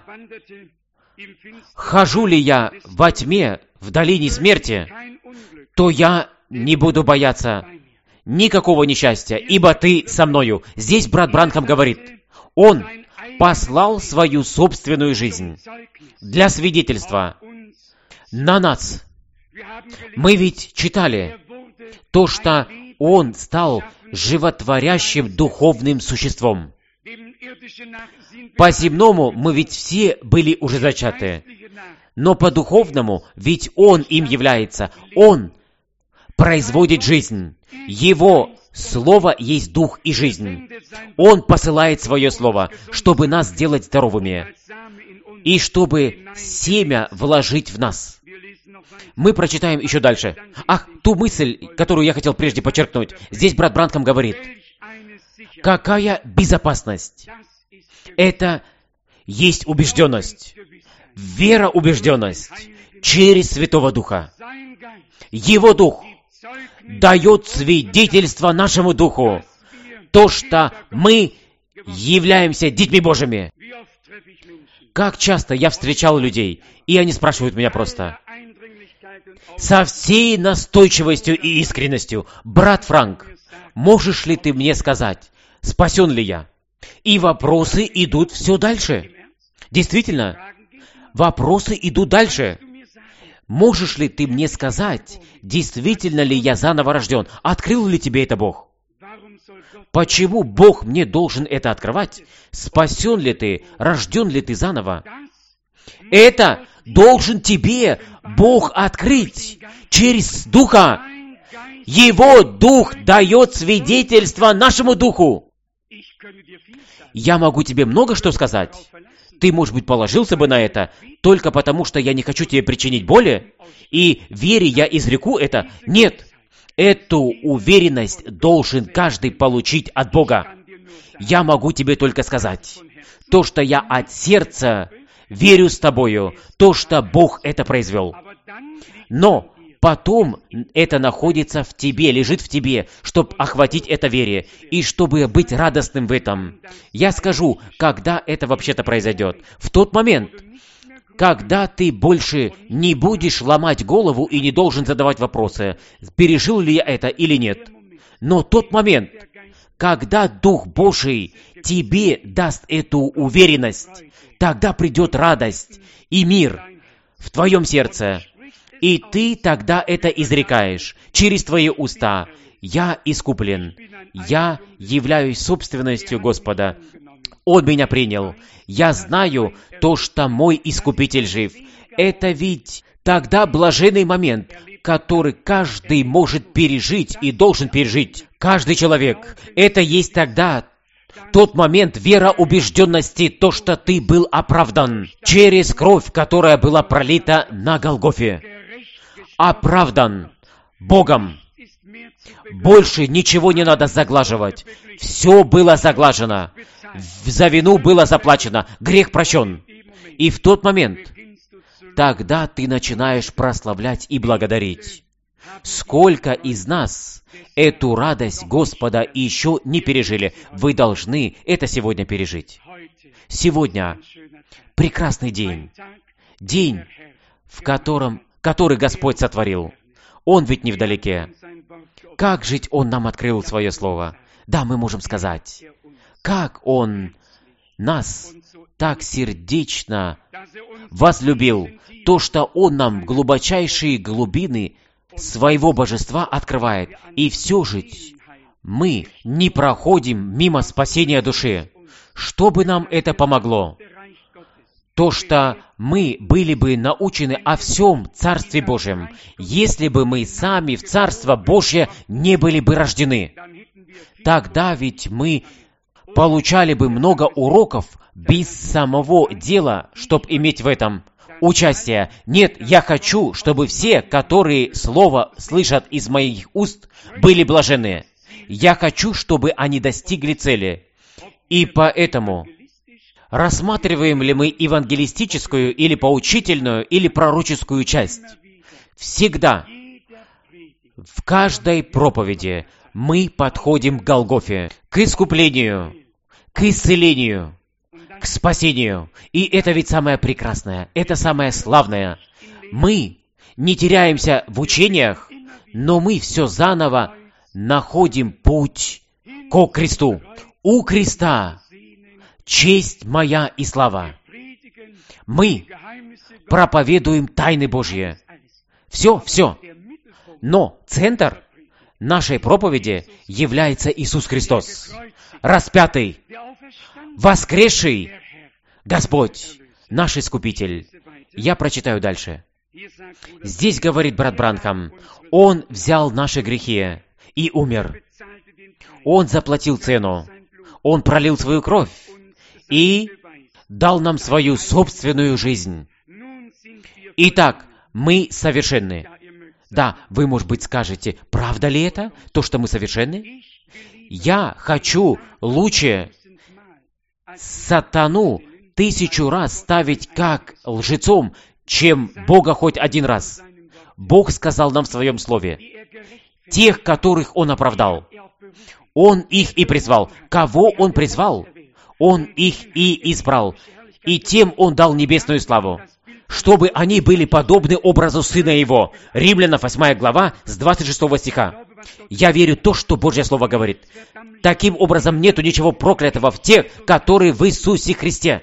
Хожу ли я во тьме, в долине смерти, то я не буду бояться никакого несчастья, ибо Ты со мною. Здесь брат Бранхам говорит, Он послал свою собственную жизнь для свидетельства на нас. Мы ведь читали то, что Он стал животворящим духовным существом. По-земному мы ведь все были уже зачаты, но по-духовному ведь Он им является. Он производит жизнь. Его Слово есть дух и жизнь. Он посылает свое Слово, чтобы нас сделать здоровыми и чтобы семя вложить в нас. Мы прочитаем еще дальше. Ах, ту мысль, которую я хотел прежде подчеркнуть. Здесь брат Бранхам говорит, какая безопасность. Это есть убежденность. Вера, убежденность через Святого Духа. Его Дух дает свидетельство нашему Духу, то, что мы являемся детьми Божьими. Как часто я встречал людей, и они спрашивают меня просто, со всей настойчивостью и искренностью, брат Франк, можешь ли ты мне сказать, спасен ли я? И вопросы идут все дальше. Действительно, вопросы идут дальше. Можешь ли ты мне сказать, действительно ли я заново рожден? Открыл ли тебе это Бог? Почему Бог мне должен это открывать? Спасен ли ты? Рожден ли ты заново? Это должен тебе Бог открыть через Духа. Его Дух дает свидетельство нашему Духу. Я могу тебе много что сказать. Ты, может быть, положился бы на это, только потому, что я не хочу тебе причинить боли, и вере я изреку это. Нет, эту уверенность должен каждый получить от Бога. Я могу тебе только сказать, то, что я от сердца верю с тобою, то, что Бог это произвел. Но потом это находится в тебе, лежит в тебе, чтобы охватить это вере, и чтобы быть радостным в этом. Я скажу, когда это вообще-то произойдет. В тот момент, когда ты больше не будешь ломать голову и не должен задавать вопросы, пережил ли я это или нет. Но тот момент, когда Дух Божий тебе даст эту уверенность, тогда придет радость и мир в твоем сердце. И ты тогда это изрекаешь через твои уста. Я искуплен. Я являюсь собственностью Господа. Он меня принял. Я знаю то, что мой Искупитель жив. Это ведь тогда блаженный момент, который каждый может пережить и должен пережить. Каждый человек. Это есть тогда тот момент вероубежденности, то, что ты был оправдан через кровь, которая была пролита на Голгофе. Оправдан Богом. Больше ничего не надо заглаживать. Все было заглажено. За вину было заплачено, грех прощен. И в тот момент, тогда ты начинаешь прославлять и благодарить. Сколько из нас эту радость Господа еще не пережили? Вы должны это сегодня пережить. Сегодня прекрасный день. День, в котором, который Господь сотворил. Он ведь невдалеке. Как жить Он нам открыл Свое Слово? Да, мы можем сказать, как Он нас так сердечно возлюбил, то, что Он нам глубочайшие глубины Своего Божества открывает. И все же мы не проходим мимо спасения души. Что бы нам это помогло? То, что мы были бы научены о всем Царстве Божьем, если бы мы сами в Царство Божье не были бы рождены. Тогда ведь мы получали бы много уроков без самого дела, чтобы иметь в этом участие. Нет, я хочу, чтобы все, которые Слово слышат из моих уст, были блаженны. Я хочу, чтобы они достигли цели. И поэтому, рассматриваем ли мы евангелистическую или поучительную или пророческую часть, всегда, в каждой проповеди мы подходим к Голгофе, к искуплению, к исцелению, к спасению. И это ведь самое прекрасное, это самое славное. Мы не теряемся в учениях, но мы все заново находим путь ко кресту. У креста честь моя и слава. Мы проповедуем тайны Божьи. Все, все. Но центр нашей проповеди является Иисус Христос, распятый, воскресший Господь, наш Искупитель. Я прочитаю дальше. Здесь говорит брат Бранхам, Он взял наши грехи и умер. Он заплатил цену. Он пролил свою кровь и дал нам свою собственную жизнь. Итак, мы совершенны. Да, вы, может быть, скажете, правда ли это, то, что мы совершенны? Я хочу лучше сатану тысячу раз ставить как лжецом, чем Бога хоть один раз. Бог сказал нам в Своем Слове, тех, которых Он оправдал, Он их и призвал. Кого Он призвал? Он их и избрал. И тем Он дал небесную славу, чтобы они были подобны образу Сына Его. Римлянам восьмая глава с двадцать шестого стиха. Я верю в то, что Божье Слово говорит. Таким образом, нету ничего проклятого в тех, которые в Иисусе Христе.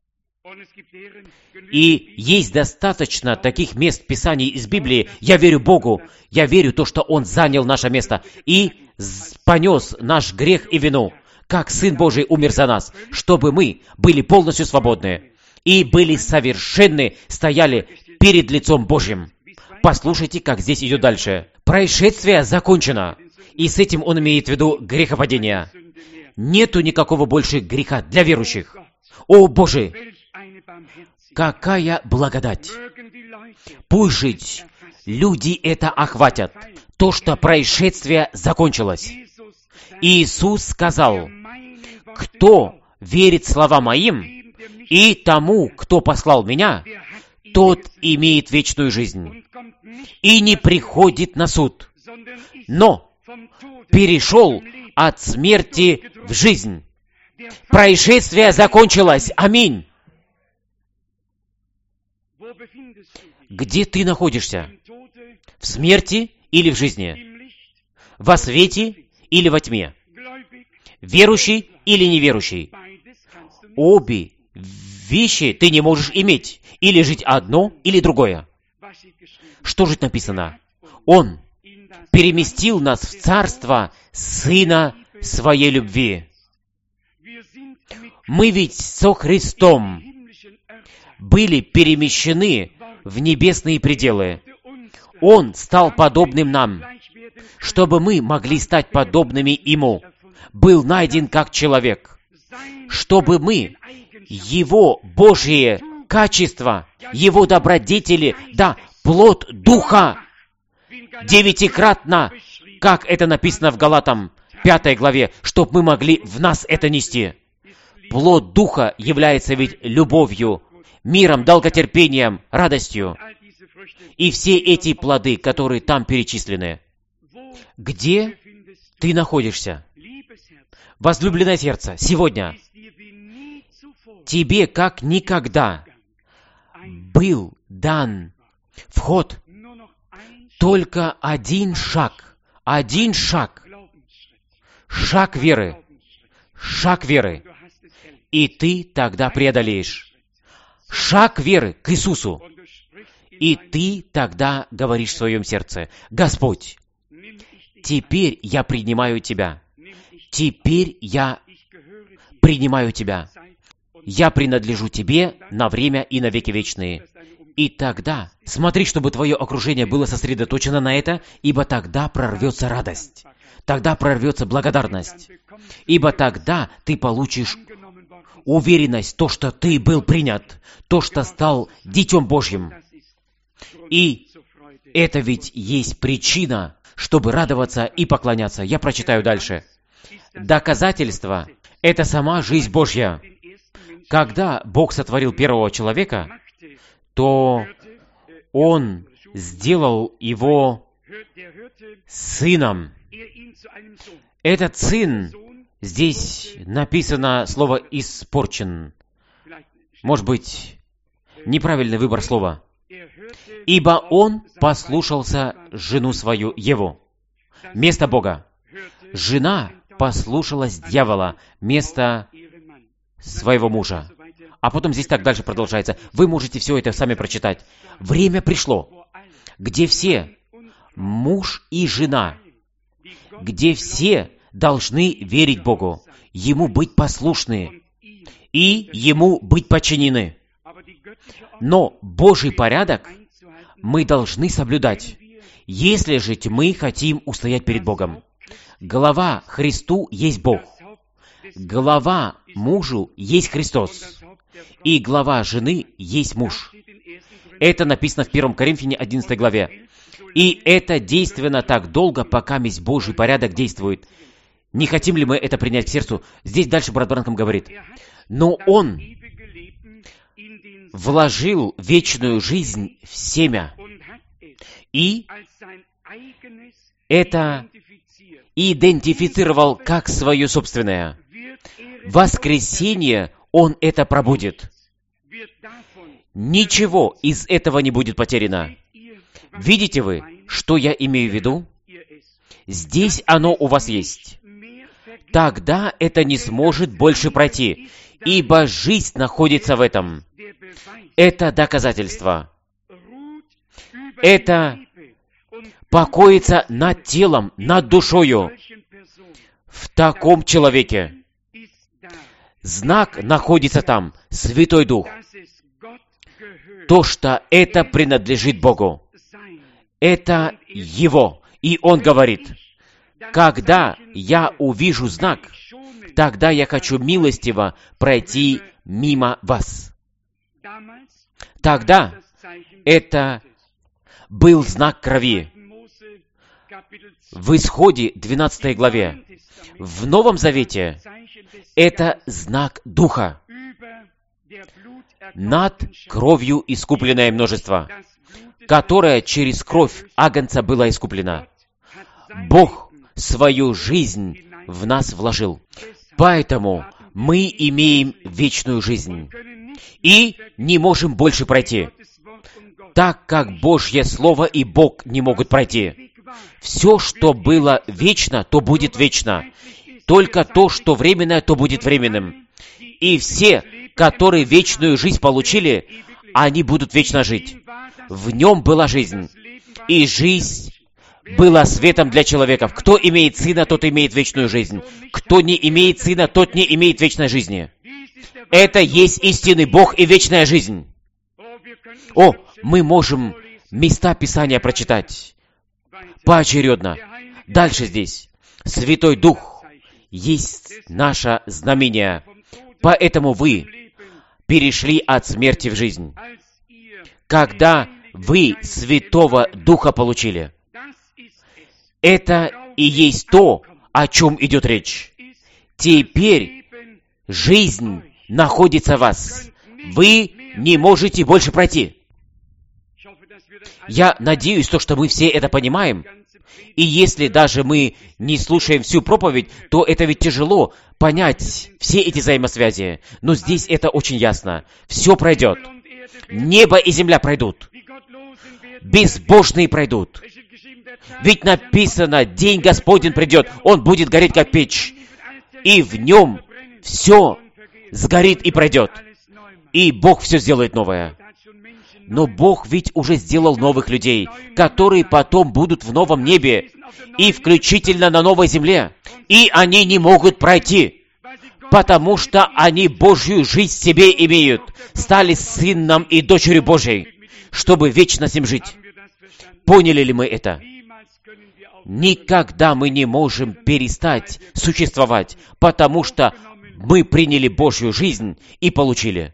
И есть достаточно таких мест Писаний из Библии. Я верю Богу. Я верю в то, что Он занял наше место и понес наш грех и вину, как Сын Божий умер за нас, чтобы мы были полностью свободны и были совершенны, стояли перед лицом Божьим. Послушайте, как здесь идет дальше. Происшествие закончено. И с этим он имеет в виду грехопадение. Нету никакого больше греха для верующих. О, Боже! Какая благодать! Пусть жить люди это охватят. То, что происшествие закончилось. Иисус сказал, кто верит словам моим, и тому, кто послал меня, тот имеет вечную жизнь и не приходит на суд, но перешел от смерти в жизнь. Происшествие закончилось. Аминь. Где ты находишься? В смерти или в жизни? Во свете или во тьме? Верующий или неверующий? Обе вещи ты не можешь иметь. Или жить одно, или другое. Что же написано? Он переместил нас в царство Сына Своей любви. Мы ведь со Христом были перемещены в небесные пределы. Он стал подобным нам, чтобы мы могли стать подобными Ему. Был найден как человек, чтобы мы Его Божьи качества, Его добродетели, да, плод Духа, девятикратно, как это написано в Галатам, пятой главе, чтобы мы могли в нас это нести. плод Духа является ведь любовью, миром, долготерпением, радостью. И все эти плоды, которые там перечислены. Где ты находишься? Возлюбленное сердце, сегодня тебе как никогда был дан вход, только один шаг, один шаг, шаг веры, шаг веры, и ты тогда преодолеешь. Шаг веры к Иисусу, и ты тогда говоришь в своем сердце: Господь, теперь я принимаю Тебя, теперь я принимаю Тебя, я принадлежу Тебе на время и на веки вечные. И тогда смотри, чтобы твое окружение было сосредоточено на это, ибо тогда прорвется радость, тогда прорвется благодарность, ибо тогда ты получишь уверенность, то, что ты был принят, то, что стал Детем Божьим. И это ведь есть причина, чтобы радоваться и поклоняться. Я прочитаю дальше. Доказательство — это сама жизнь Божья. Когда Бог сотворил первого человека, то Он сделал его сыном. Этот сын, здесь написано слово «испорчен». Может быть, неправильный выбор слова. Ибо он послушался жену свою Еву, вместо Бога. Жена послушалась дьявола, вместо своего мужа. А потом здесь так дальше продолжается. Вы можете все это сами прочитать. Время пришло, где все, муж и жена, где все должны верить Богу, Ему быть послушны и Ему быть подчинены. Но Божий порядок мы должны соблюдать, если же мы хотим устоять перед Богом. Глава Христу есть Бог. Глава мужу есть Христос. И глава жены есть муж. Это написано в первом Коринфяне одиннадцатой главе. И это действенно так долго, пока весь Божий порядок действует. Не хотим ли мы это принять к сердцу? Здесь дальше брат Бранхам говорит: но Он вложил вечную жизнь в семя, и это идентифицировал как свое собственное. В воскресенье Он это пробудит. Ничего из этого не будет потеряно. Видите вы, что я имею в виду? Здесь оно у вас есть. Тогда это не сможет больше пройти, ибо жизнь находится в этом. Это доказательство. Это покоится над телом, над душою в таком человеке. Знак находится там, Святой Дух. То, что это принадлежит Богу. Это Его. И Он говорит: когда я увижу знак, тогда я хочу милостиво пройти мимо вас. Тогда это был знак крови. В Исходе двенадцатой главе. В Новом Завете это знак Духа. Над кровью искупленное множество, которое через кровь Агнца было искуплено. Бог свою жизнь в нас вложил. Поэтому мы имеем вечную жизнь и не можем больше пройти, так как Божье Слово и Бог не могут пройти. Все, что было вечно, то будет вечно. Только то, что временное, то будет временным. И все, которые вечную жизнь получили, они будут вечно жить. В нем была жизнь, и жизнь была светом для человеков. Кто имеет Сына, тот имеет вечную жизнь. Кто не имеет Сына, тот не имеет вечной жизни. Это есть истинный Бог и вечная жизнь. О, мы можем места Писания прочитать поочередно. Дальше здесь. Святой Дух есть наше знамение. Поэтому вы перешли от смерти в жизнь. Когда вы Святого Духа получили, это и есть то, о чем идет речь. Теперь жизнь находится в вас. Вы не можете больше пройти. Я надеюсь, то, что мы все это понимаем. И если даже мы не слушаем всю проповедь, то это ведь тяжело понять все эти взаимосвязи. Но здесь это очень ясно. Все пройдет. Небо и земля пройдут. Безбожные пройдут. Ведь написано, день Господень придет, Он будет гореть, как печь. И в нем все сгорит и пройдет. И Бог все сделает новое. Но Бог ведь уже сделал новых людей, которые потом будут в новом небе и включительно на новой земле. И они не могут пройти, потому что они Божью жизнь в себе имеют, стали сыном и дочерью Божьей, чтобы вечно с ним жить. Поняли ли мы это? Никогда мы не можем перестать существовать, потому что мы приняли Божью жизнь и получили.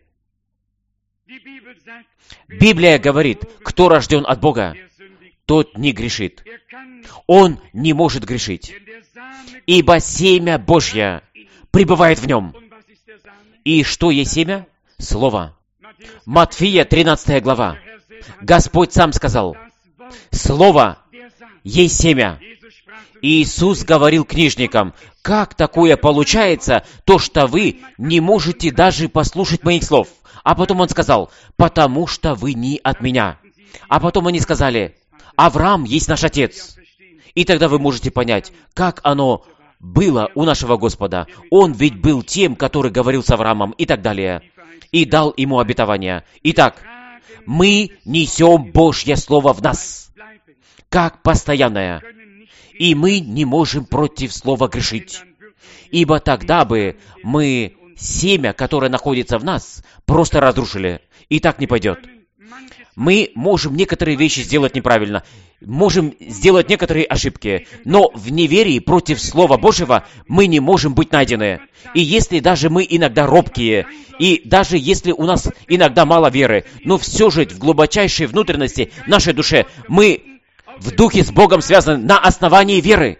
Библия говорит, кто рожден от Бога, тот не грешит. Он не может грешить, ибо семя Божье пребывает в нем. И что есть семя? Слово. Матфея, тринадцатая глава. Господь сам сказал, Слово есть семя. Иисус говорил книжникам, как такое получается, то, что вы не можете даже послушать моих слов. А потом Он сказал, потому что вы не от меня. А потом они сказали, Авраам есть наш отец. И тогда вы можете понять, как оно было у нашего Господа. Он ведь был тем, который говорил с Авраамом и так далее. И дал ему обетование. Итак, мы несем Божье Слово в нас, как постоянное. И мы не можем против Слова грешить. Ибо тогда бы мы семя, которое находится в нас, просто разрушили. И так не пойдет. Мы можем некоторые вещи сделать неправильно, можем сделать некоторые ошибки, но в неверии против Слова Божьего мы не можем быть найдены. И если даже мы иногда робкие, и даже если у нас иногда мало веры, но все же в глубочайшей внутренности нашей душе мы в духе с Богом связаны на основании веры.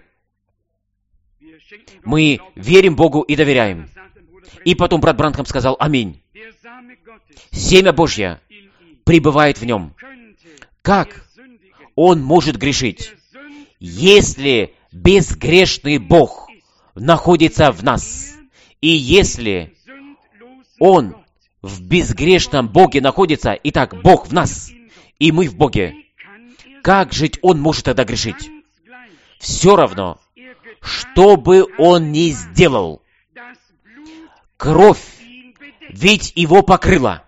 Мы верим Богу и доверяем. И потом брат Бранхам сказал «Аминь». Семя Божье пребывает в нем. Как он может грешить, если безгрешный Бог находится в нас? И если он в безгрешном Боге находится, итак, Бог в нас, и мы в Боге, как жить он может тогда грешить? Все равно, что бы он ни сделал, кровь ведь его покрыла.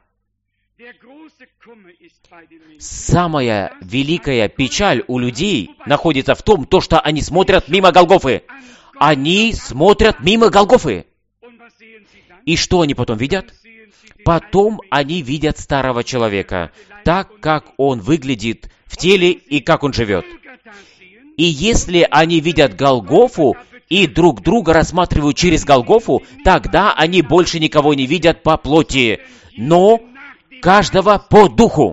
Самая великая печаль у людей находится в том, то, что они смотрят мимо Голгофы. Они смотрят мимо Голгофы. И что они потом видят? Потом они видят старого человека, так, как он выглядит в теле и как он живет. И если они видят Голгофу и друг друга рассматривают через Голгофу, тогда они больше никого не видят по плоти, но каждого по духу.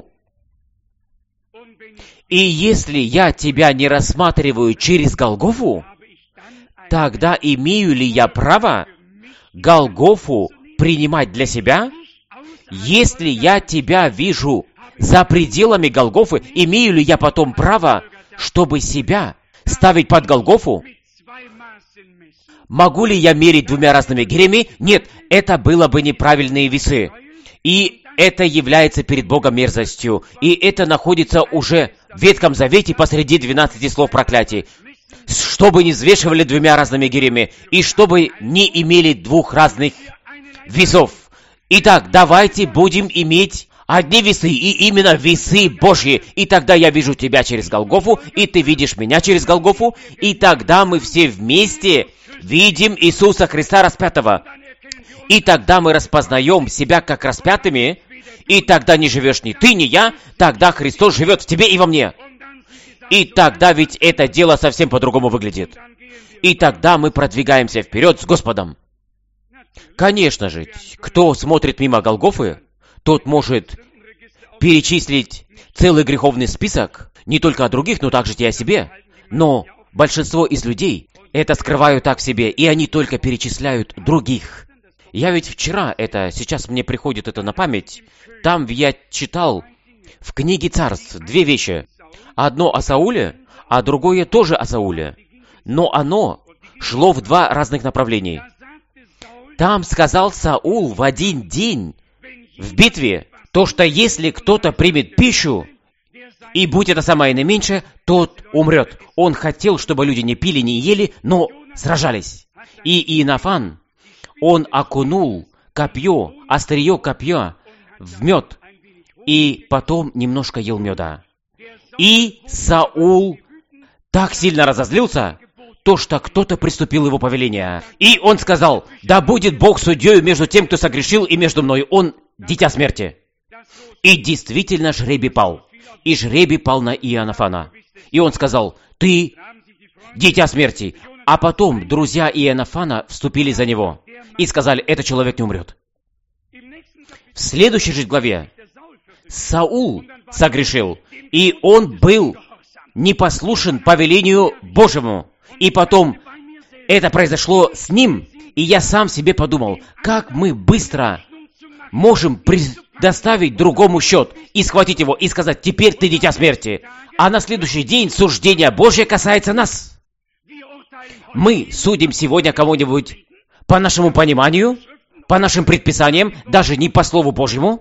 И если я тебя не рассматриваю через Голгофу, тогда имею ли я право Голгофу принимать для себя? Если я тебя вижу за пределами Голгофы, имею ли я потом право, чтобы себя ставить под Голгофу? Могу ли я мерить двумя разными гирями? Нет, это было бы неправильные весы. И это является перед Богом мерзостью. И это находится уже в Ветхом Завете посреди двенадцати слов проклятий. Чтобы не взвешивали двумя разными гирями, и чтобы не имели двух разных весов. Итак, давайте будем иметь одни весы, и именно весы Божьи. И тогда я вижу тебя через Голгофу, и ты видишь меня через Голгофу, и тогда мы все вместе видим Иисуса Христа распятого. И тогда мы распознаем себя как распятыми, и тогда не живешь ни ты, ни я, тогда Христос живет в тебе и во мне. И тогда ведь это дело совсем по-другому выглядит. И тогда мы продвигаемся вперед с Господом. Конечно же, кто смотрит мимо Голгофы, тот может перечислить целый греховный список, не только о других, но также и о себе. Но большинство из людей это скрывают так в себе, и они только перечисляют других. Я ведь вчера это, сейчас мне приходит это на память, там я читал в книге Царств две вещи. Одно о Сауле, а другое тоже о Сауле. Но оно шло в два разных направления. Там сказал Саул в один день в битве, то, что если кто-то примет пищу, и будь это самое наименьшее, тот умрет. Он хотел, чтобы люди не пили, не ели, но сражались. И Иоаннафан, он окунул копье, острие копья в мед, и потом немножко ел меда. И Саул так сильно разозлился, то, что кто-то приступил его повеление. И он сказал: «Да будет Бог судьей между тем, кто согрешил, и между мной. Он дитя смерти». И действительно жребий пал. И жребий пал на Иоаннафана. И он сказал: «Ты дитя смерти». А потом друзья Иоаннафана вступили за него и сказали: «Этот человек не умрет». В следующей же главе Саул согрешил, и он был непослушен повелению Божьему. И потом это произошло с ним, и я сам себе подумал, как мы быстро можем предоставить другому счет и схватить его и сказать: «Теперь ты дитя смерти». А на следующий день суждение Божье касается нас. Мы судим сегодня кого-нибудь по нашему пониманию, по нашим предписаниям, даже не по Слову Божьему,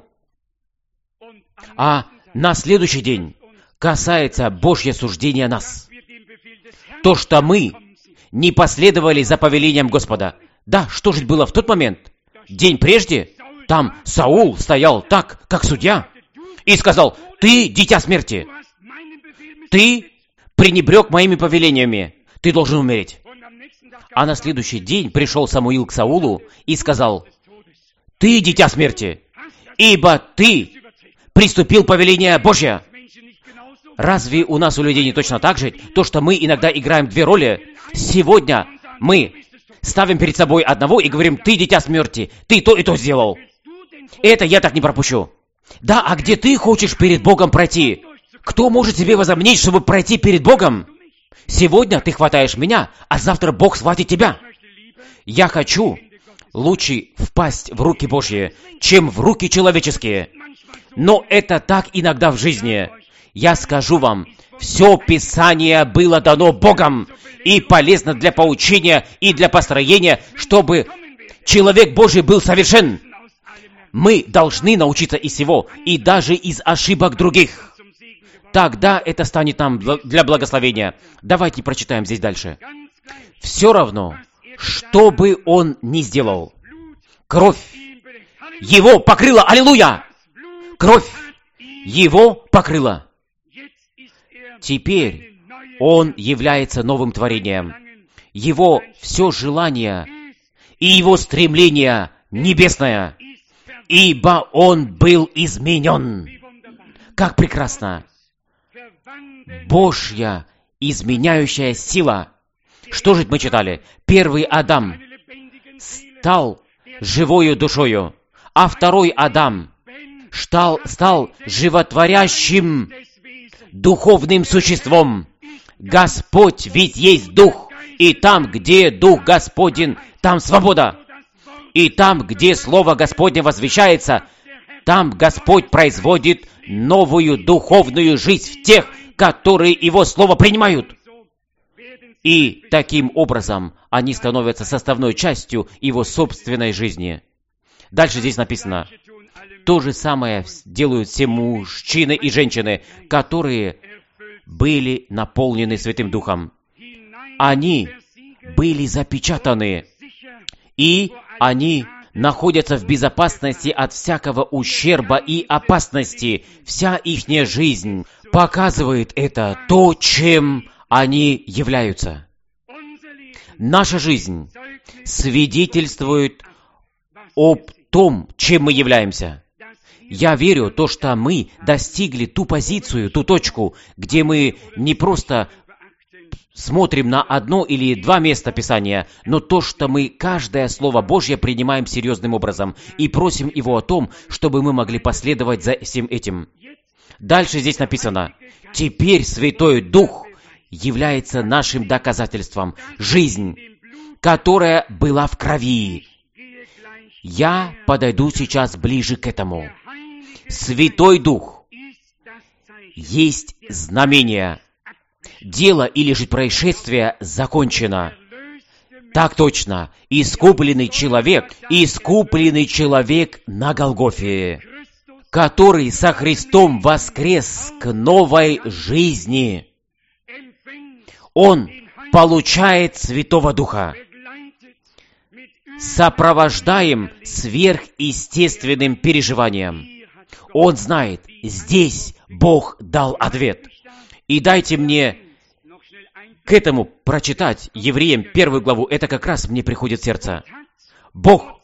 а на следующий день касается Божье суждение нас. То, что мы не последовали за повелением Господа. Да, что же было в тот момент? День прежде, там Саул стоял так, как судья, и сказал: «Ты дитя смерти, ты пренебрег моими повелениями, ты должен умереть». А на следующий день пришел Самуил к Саулу и сказал: «Ты дитя смерти, ибо ты приступил повеление Божье». Разве у нас, у людей, не точно так же? То, что мы иногда играем две роли. Сегодня мы ставим перед собой одного и говорим: «Ты дитя смерти, ты то и то сделал». Это я так не пропущу. Да, а где ты хочешь перед Богом пройти? Кто может себе возомнить, чтобы пройти перед Богом? Сегодня ты хватаешь меня, а завтра Бог схватит тебя. Я хочу лучше впасть в руки Божьи, чем в руки человеческие. Но это так иногда в жизни. Я скажу вам, все Писание было дано Богом и полезно для поучения и для построения, чтобы человек Божий был совершен. Мы должны научиться из всего, и даже из ошибок других. Тогда это станет нам для благословения. Давайте прочитаем здесь дальше. Все равно, что бы он ни сделал, кровь его покрыла. Аллилуйя! Кровь его покрыла. Теперь он является новым творением. Его все желание и его стремление небесное, ибо он был изменен. Как прекрасно! Божья изменяющая сила. Что же мы читали? Первый Адам стал живою душою, а второй Адам стал, стал животворящим духовным существом. Господь ведь есть Дух, и там, где Дух Господень, там свобода. И там, где Слово Господне возвещается, там Господь производит новую духовную жизнь в тех, которые Его Слово принимают. И таким образом они становятся составной частью Его собственной жизни. Дальше здесь написано: то же самое делают все мужчины и женщины, которые были наполнены Святым Духом. Они были запечатаны, и они находятся в безопасности от всякого ущерба и опасности. Вся ихняя жизнь показывает это, то, чем они являются. Наша жизнь свидетельствует об том, чем мы являемся. Я верю, то, что мы достигли ту позицию, ту точку, где мы не просто смотрим на одно или два места Писания, но то, что мы каждое Слово Божье принимаем серьезным образом и просим Его о том, чтобы мы могли последовать за всем этим. Дальше здесь написано: теперь Святой Дух является нашим доказательством. Жизнь, которая была в крови, Я подойду сейчас ближе к этому. Святой Дух есть знамение. Дело или же происшествие закончено. Так точно. Искупленный человек, искупленный человек на Голгофе, который со Христом воскрес к новой жизни. Он получает Святого Духа. Сопровождаем сверхъестественным переживанием. Он знает, здесь Бог дал ответ. И дайте мне к этому прочитать Евреям первую главу. Это как раз мне приходит в сердце. Бог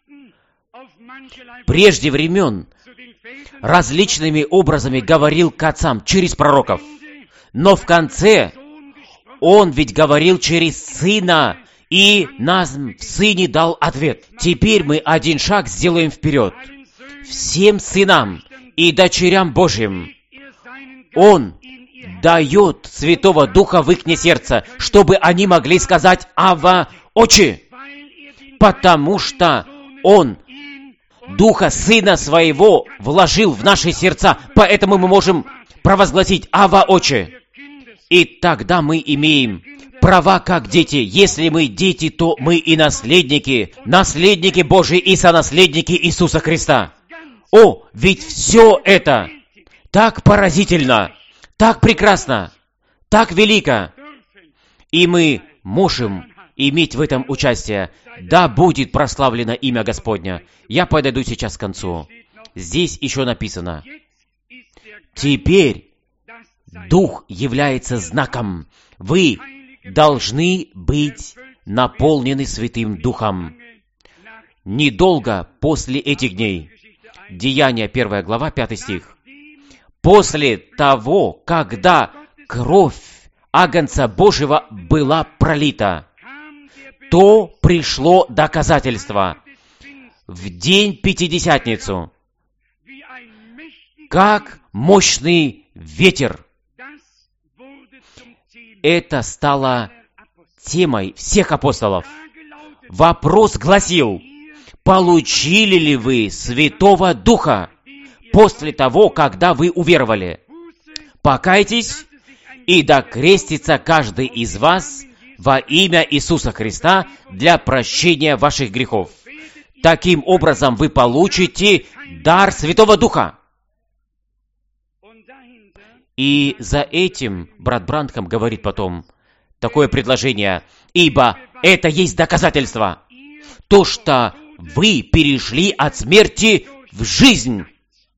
прежде времен различными образами говорил к отцам через пророков. Но в конце Он ведь говорил через Сына, и нам в Сыне дал ответ. Теперь мы один шаг сделаем вперед. Всем сынам и дочерям Божьим Он дает Святого Духа в их сердце, чтобы они могли сказать «Ава, Отче», потому что Он Духа Сына Своего вложил в наши сердца, поэтому мы можем провозгласить «Ава, Отче». И тогда мы имеем права как дети. Если мы дети, то мы и наследники, наследники Божьи и сонаследники Иисуса Христа. О, ведь все это так поразительно, так прекрасно, так велико. И мы можем иметь в этом участие. Да будет прославлено имя Господня. Я подойду сейчас к концу. Здесь еще написано: теперь Дух является знаком. Вы должны быть наполнены Святым Духом. Недолго после этих дней, Деяния первая глава, пятый стих, после того, когда кровь Агнца Божьего была пролита, то пришло доказательство в день Пятидесятницу, как мощный ветер. Это стало темой всех апостолов. Вопрос гласил: получили ли вы Святого Духа после того, когда вы уверовали? Покайтесь, и да крестится каждый из вас во имя Иисуса Христа для прощения ваших грехов. Таким образом вы получите дар Святого Духа. И за этим брат Бранхам говорит потом такое предложение: ибо это есть доказательство, то, что вы перешли от смерти в жизнь.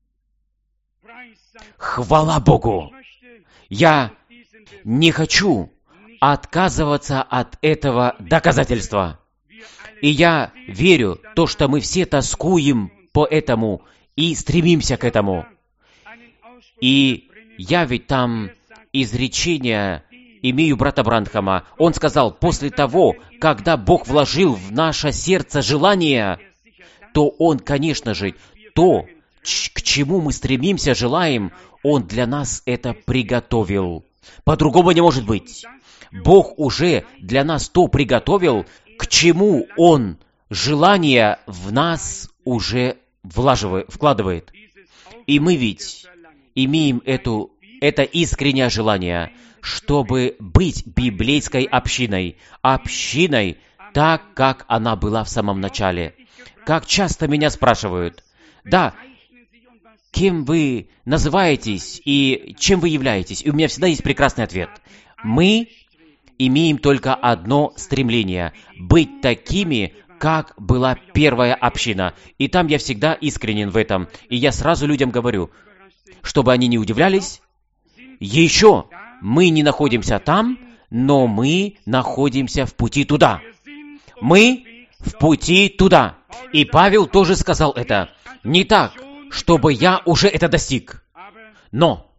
Хвала Богу! Я не хочу отказываться от этого доказательства. И я верю, то, что мы все тоскуем по этому и стремимся к этому. И я ведь там изречение имею брата Бранхама. Он сказал: после того, когда Бог вложил в наше сердце желание, то Он, конечно же, то, к чему мы стремимся, желаем, Он для нас это приготовил. По-другому не может быть. Бог уже для нас то приготовил, к чему Он желание в нас уже влаживает, вкладывает. И мы ведь имеем эту, это искреннее желание, чтобы быть библейской общиной, общиной так, как она была в самом начале. Как часто меня спрашивают: да, кем вы называетесь и чем вы являетесь? И у меня всегда есть прекрасный ответ. Мы имеем только одно стремление — быть такими, как была первая община. И там я всегда искренен в этом. И я сразу людям говорю, чтобы они не удивлялись, еще мы не находимся там, но мы находимся в пути туда. Мы в пути туда. И Павел тоже сказал это. Не так, чтобы я уже это достиг, но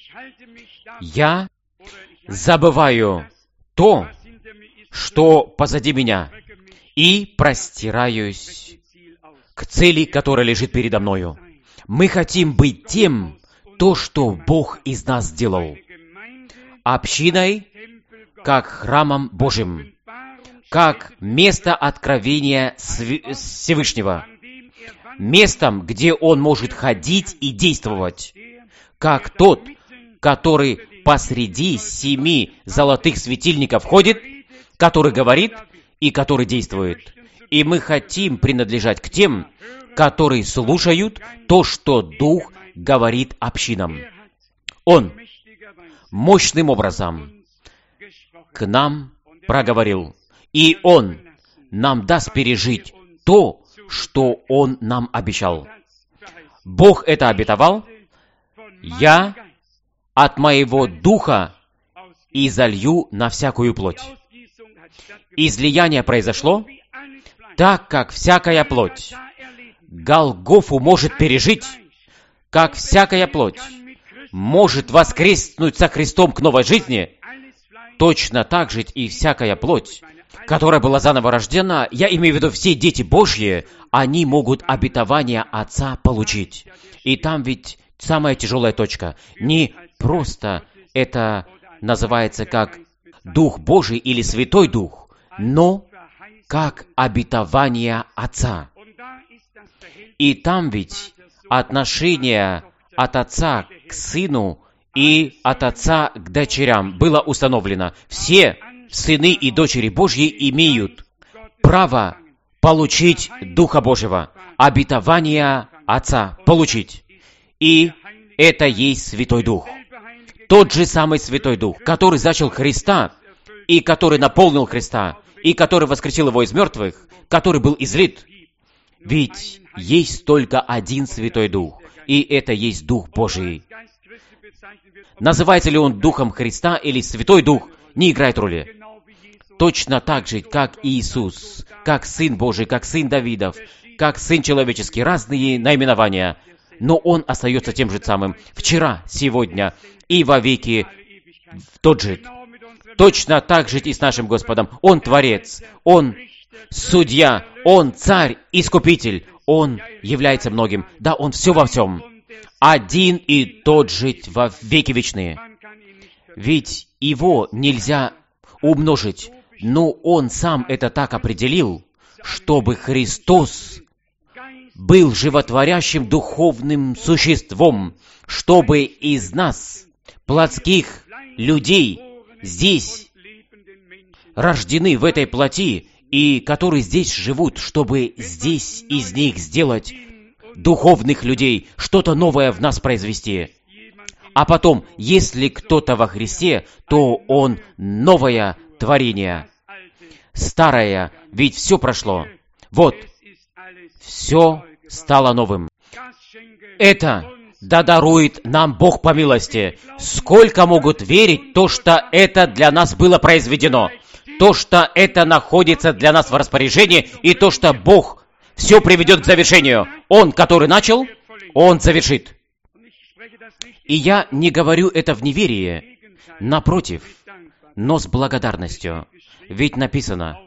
я забываю то, что позади меня, и простираюсь к цели, которая лежит передо мною. Мы хотим быть тем, то, что Бог из нас сделал. Общиной, как храмом Божьим, как место откровения Всевышнего. местом, где Он может ходить и действовать, как тот, который посреди семи золотых светильников ходит, который говорит и который действует. И мы хотим принадлежать к тем, которые слушают то, что Дух говорит общинам. Он мощным образом к нам проговорил, и Он нам даст пережить то, что Он нам обещал. Бог это обетовал. Я от моего Духа изолью на всякую плоть. Излияние произошло, так как всякая плоть Голгофу может пережить, как всякая плоть может воскреснуть со Христом к новой жизни, точно так же и всякая плоть, которая была заново рождена, я имею в виду все дети Божьи, они могут обетование Отца получить. И там ведь самая тяжелая точка. Не просто это называется как Дух Божий или Святой Дух, но как обетование Отца. И там ведь отношение от Отца к Сыну и от Отца к дочерям было установлено. Все сыны и дочери Божьи имеют право получить Духа Божьего, обетование Отца получить. И это есть Святой Дух. Тот же самый Святой Дух, который зачал Христа, и который наполнил Христа, и который воскресил Его из мертвых, который был излит. Ведь есть только один Святой Дух, и это есть Дух Божий. Называется ли Он Духом Христа или Святой Дух, не играет роли. Точно так же, как Иисус, как Сын Божий, как Сын Давидов, как Сын Человеческий, разные наименования, но Он остается тем же самым вчера, сегодня и вовеки тот же. Точно так же и с нашим Господом. Он Творец, Он Судья, Он Царь, Искупитель, Он является многим. Да, Он все во всем. Один и тот же во веки вечные. Ведь Его нельзя умножить, но Он сам это так определил, чтобы Христос был животворящим духовным существом, чтобы из нас, плотских людей, здесь рождены в этой плоти, и которые здесь живут, чтобы здесь из них сделать духовных людей, что-то новое в нас произвести. А потом, если кто-то во Христе, то он новое творение. Старое, ведь все прошло. Вот, все стало новым. Это да дарует нам Бог по милости. Сколько могут верить то, что это для нас было произведено, то, что это находится для нас в распоряжении, и то, что Бог все приведет к завершению. Он, который начал, Он завершит. И я не говорю это в неверии, напротив, но с благодарностью. Ведь написано,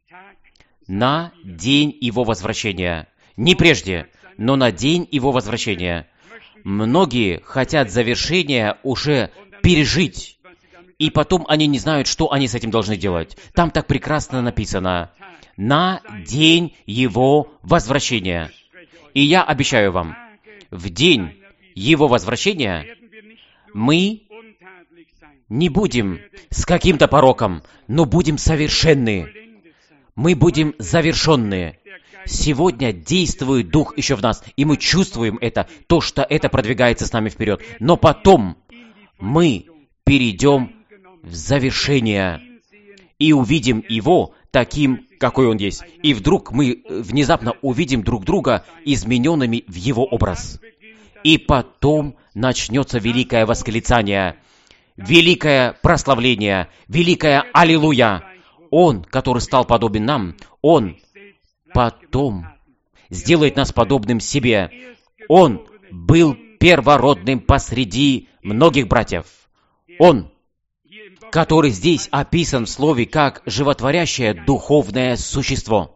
на день Его возвращения. Не прежде, но на день Его возвращения. Многие хотят завершения уже пережить, и потом они не знают, что они с этим должны делать. Там так прекрасно написано, на день Его возвращения. И я обещаю вам, в день Его возвращения мы не будем с каким-то пороком, но будем совершенны. Мы будем завершенные. Сегодня действует Дух еще в нас, и мы чувствуем это, то, что это продвигается с нами вперед. Но потом мы перейдем в завершение и увидим Его таким, какой Он есть. И вдруг мы внезапно увидим друг друга измененными в Его образ. И потом начнется великое восклицание, великое прославление, великое Аллилуйя. Он, который стал подобен нам, Он потом сделает нас подобным себе. Он был первородным посреди многих братьев. Он, который здесь описан в слове как животворящее духовное существо.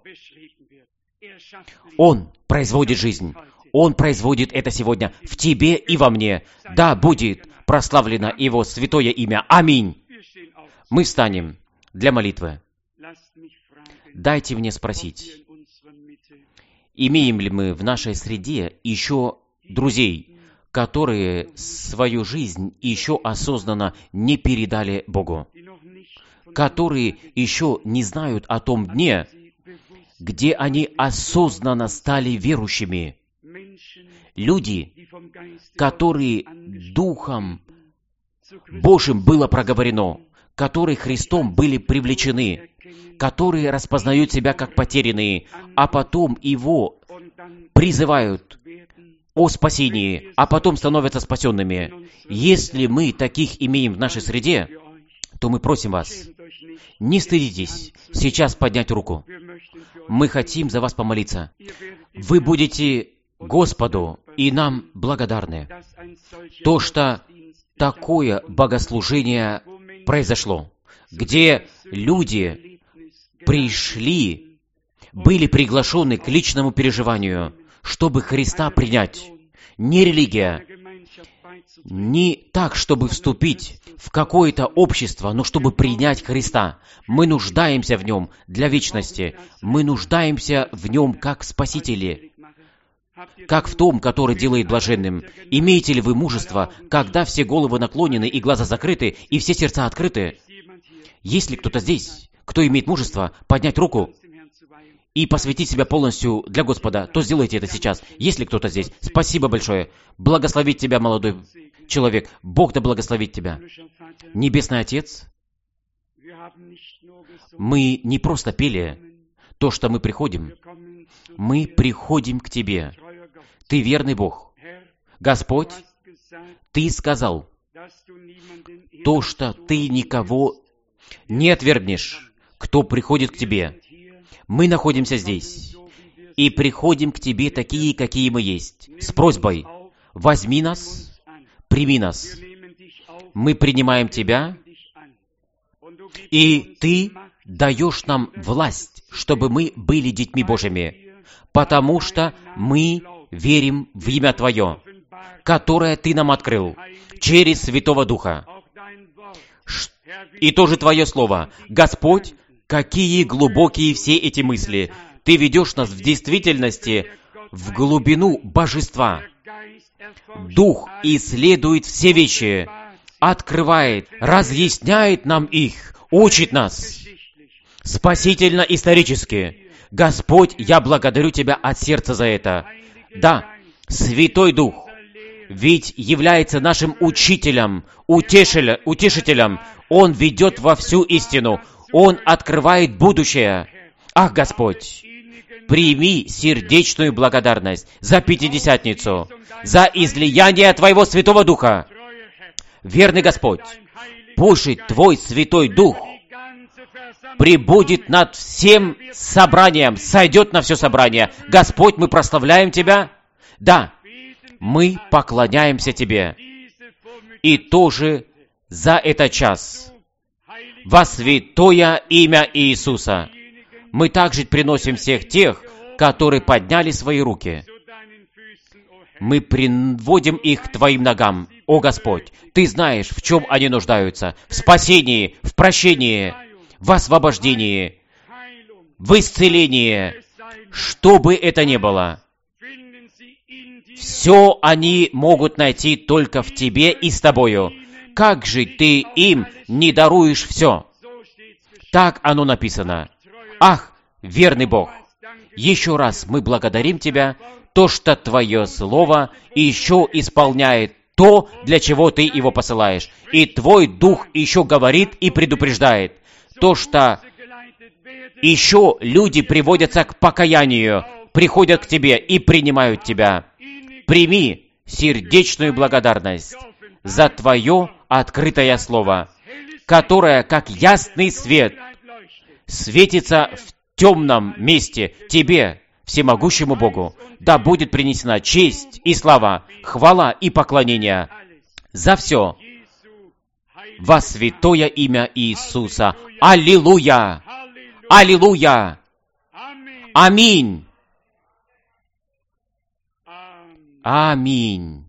Он производит жизнь. Он производит это сегодня в тебе и во мне. Да, будет прославлено Его святое имя. Аминь. Мы встанем для молитвы. Дайте мне спросить. Имеем ли мы в нашей среде еще друзей, которые свою жизнь еще осознанно не передали Богу, которые еще не знают о том дне, где они осознанно стали верующими? Люди, которые Духом Божьим было проговорено, которые Христом были привлечены, которые распознают себя как потерянные, а потом Его призывают о спасении, а потом становятся спасенными. Если мы таких имеем в нашей среде, то мы просим вас, не стыдитесь сейчас поднять руку. Мы хотим за вас помолиться. Вы будете Господу и нам благодарны. То, что такое богослужение произошло, где люди пришли, были приглашены к личному переживанию, чтобы Христа принять. Не религия, не так, чтобы вступить в какое-то общество, но чтобы принять Христа. Мы нуждаемся в Нем для вечности. Мы нуждаемся в Нем как Спасители, как в том, который делает блаженным. Имеете ли вы мужество, когда все головы наклонены и глаза закрыты, и все сердца открыты? Есть ли кто-то здесь, кто имеет мужество поднять руку и посвятить себя полностью для Господа, то сделайте это сейчас. Есть ли кто-то здесь? Спасибо большое. Благословить тебя, молодой человек. Бог да благословит тебя. Небесный Отец, мы не просто пели то, что мы приходим. Мы приходим к Тебе. Ты верный Бог. Господь, Ты сказал то, что Ты никого не отвергнешь, кто приходит к Тебе. Мы находимся здесь и приходим к Тебе такие, какие мы есть, с просьбой: возьми нас, прими нас. Мы принимаем Тебя, и Ты даешь нам власть, чтобы мы были детьми Божьими, потому что мы верим в имя Твое, которое Ты нам открыл через Святого Духа. И тоже Твое Слово. Господь, какие глубокие все эти мысли! Ты ведешь нас в действительности в глубину Божества. Дух исследует все вещи, открывает, разъясняет нам их, учит нас. Спасительно-исторически. Господь, я благодарю Тебя от сердца за это. Да, Святой Дух ведь является нашим учителем, утешителем, утешителем. Он ведет во всю истину. Он открывает будущее. Ах, Господь, прими сердечную благодарность за Пятидесятницу, за излияние Твоего Святого Духа. Верный Господь, пусть Твой Святой Дух прибудет над всем собранием, сойдет на все собрание. Господь, мы прославляем Тебя. Да, мы поклоняемся Тебе. И тоже за этот час, во святое имя Иисуса, мы также приносим всех тех, которые подняли свои руки. Мы приводим их к Твоим ногам. О Господь, Ты знаешь, в чем они нуждаются. В спасении, в прощении, в освобождении, в исцелении. Что бы это ни было, все они могут найти только в Тебе и с Тобою. Как же Ты им не даруешь все? Так оно написано. Ах, верный Бог, еще раз мы благодарим Тебя, то, что Твое Слово еще исполняет то, для чего Ты его посылаешь. И Твой Дух еще говорит и предупреждает. То, что еще люди приводятся к покаянию, приходят к Тебе и принимают Тебя. Прими сердечную благодарность за Твое открытое Слово, которое, как ясный свет, светится в темном месте Тебе, всемогущему Богу. Да будет принесена честь и слава, хвала и поклонение за все во святое имя Иисуса. Аллилуйя! Аллилуйя! Аминь! Аминь!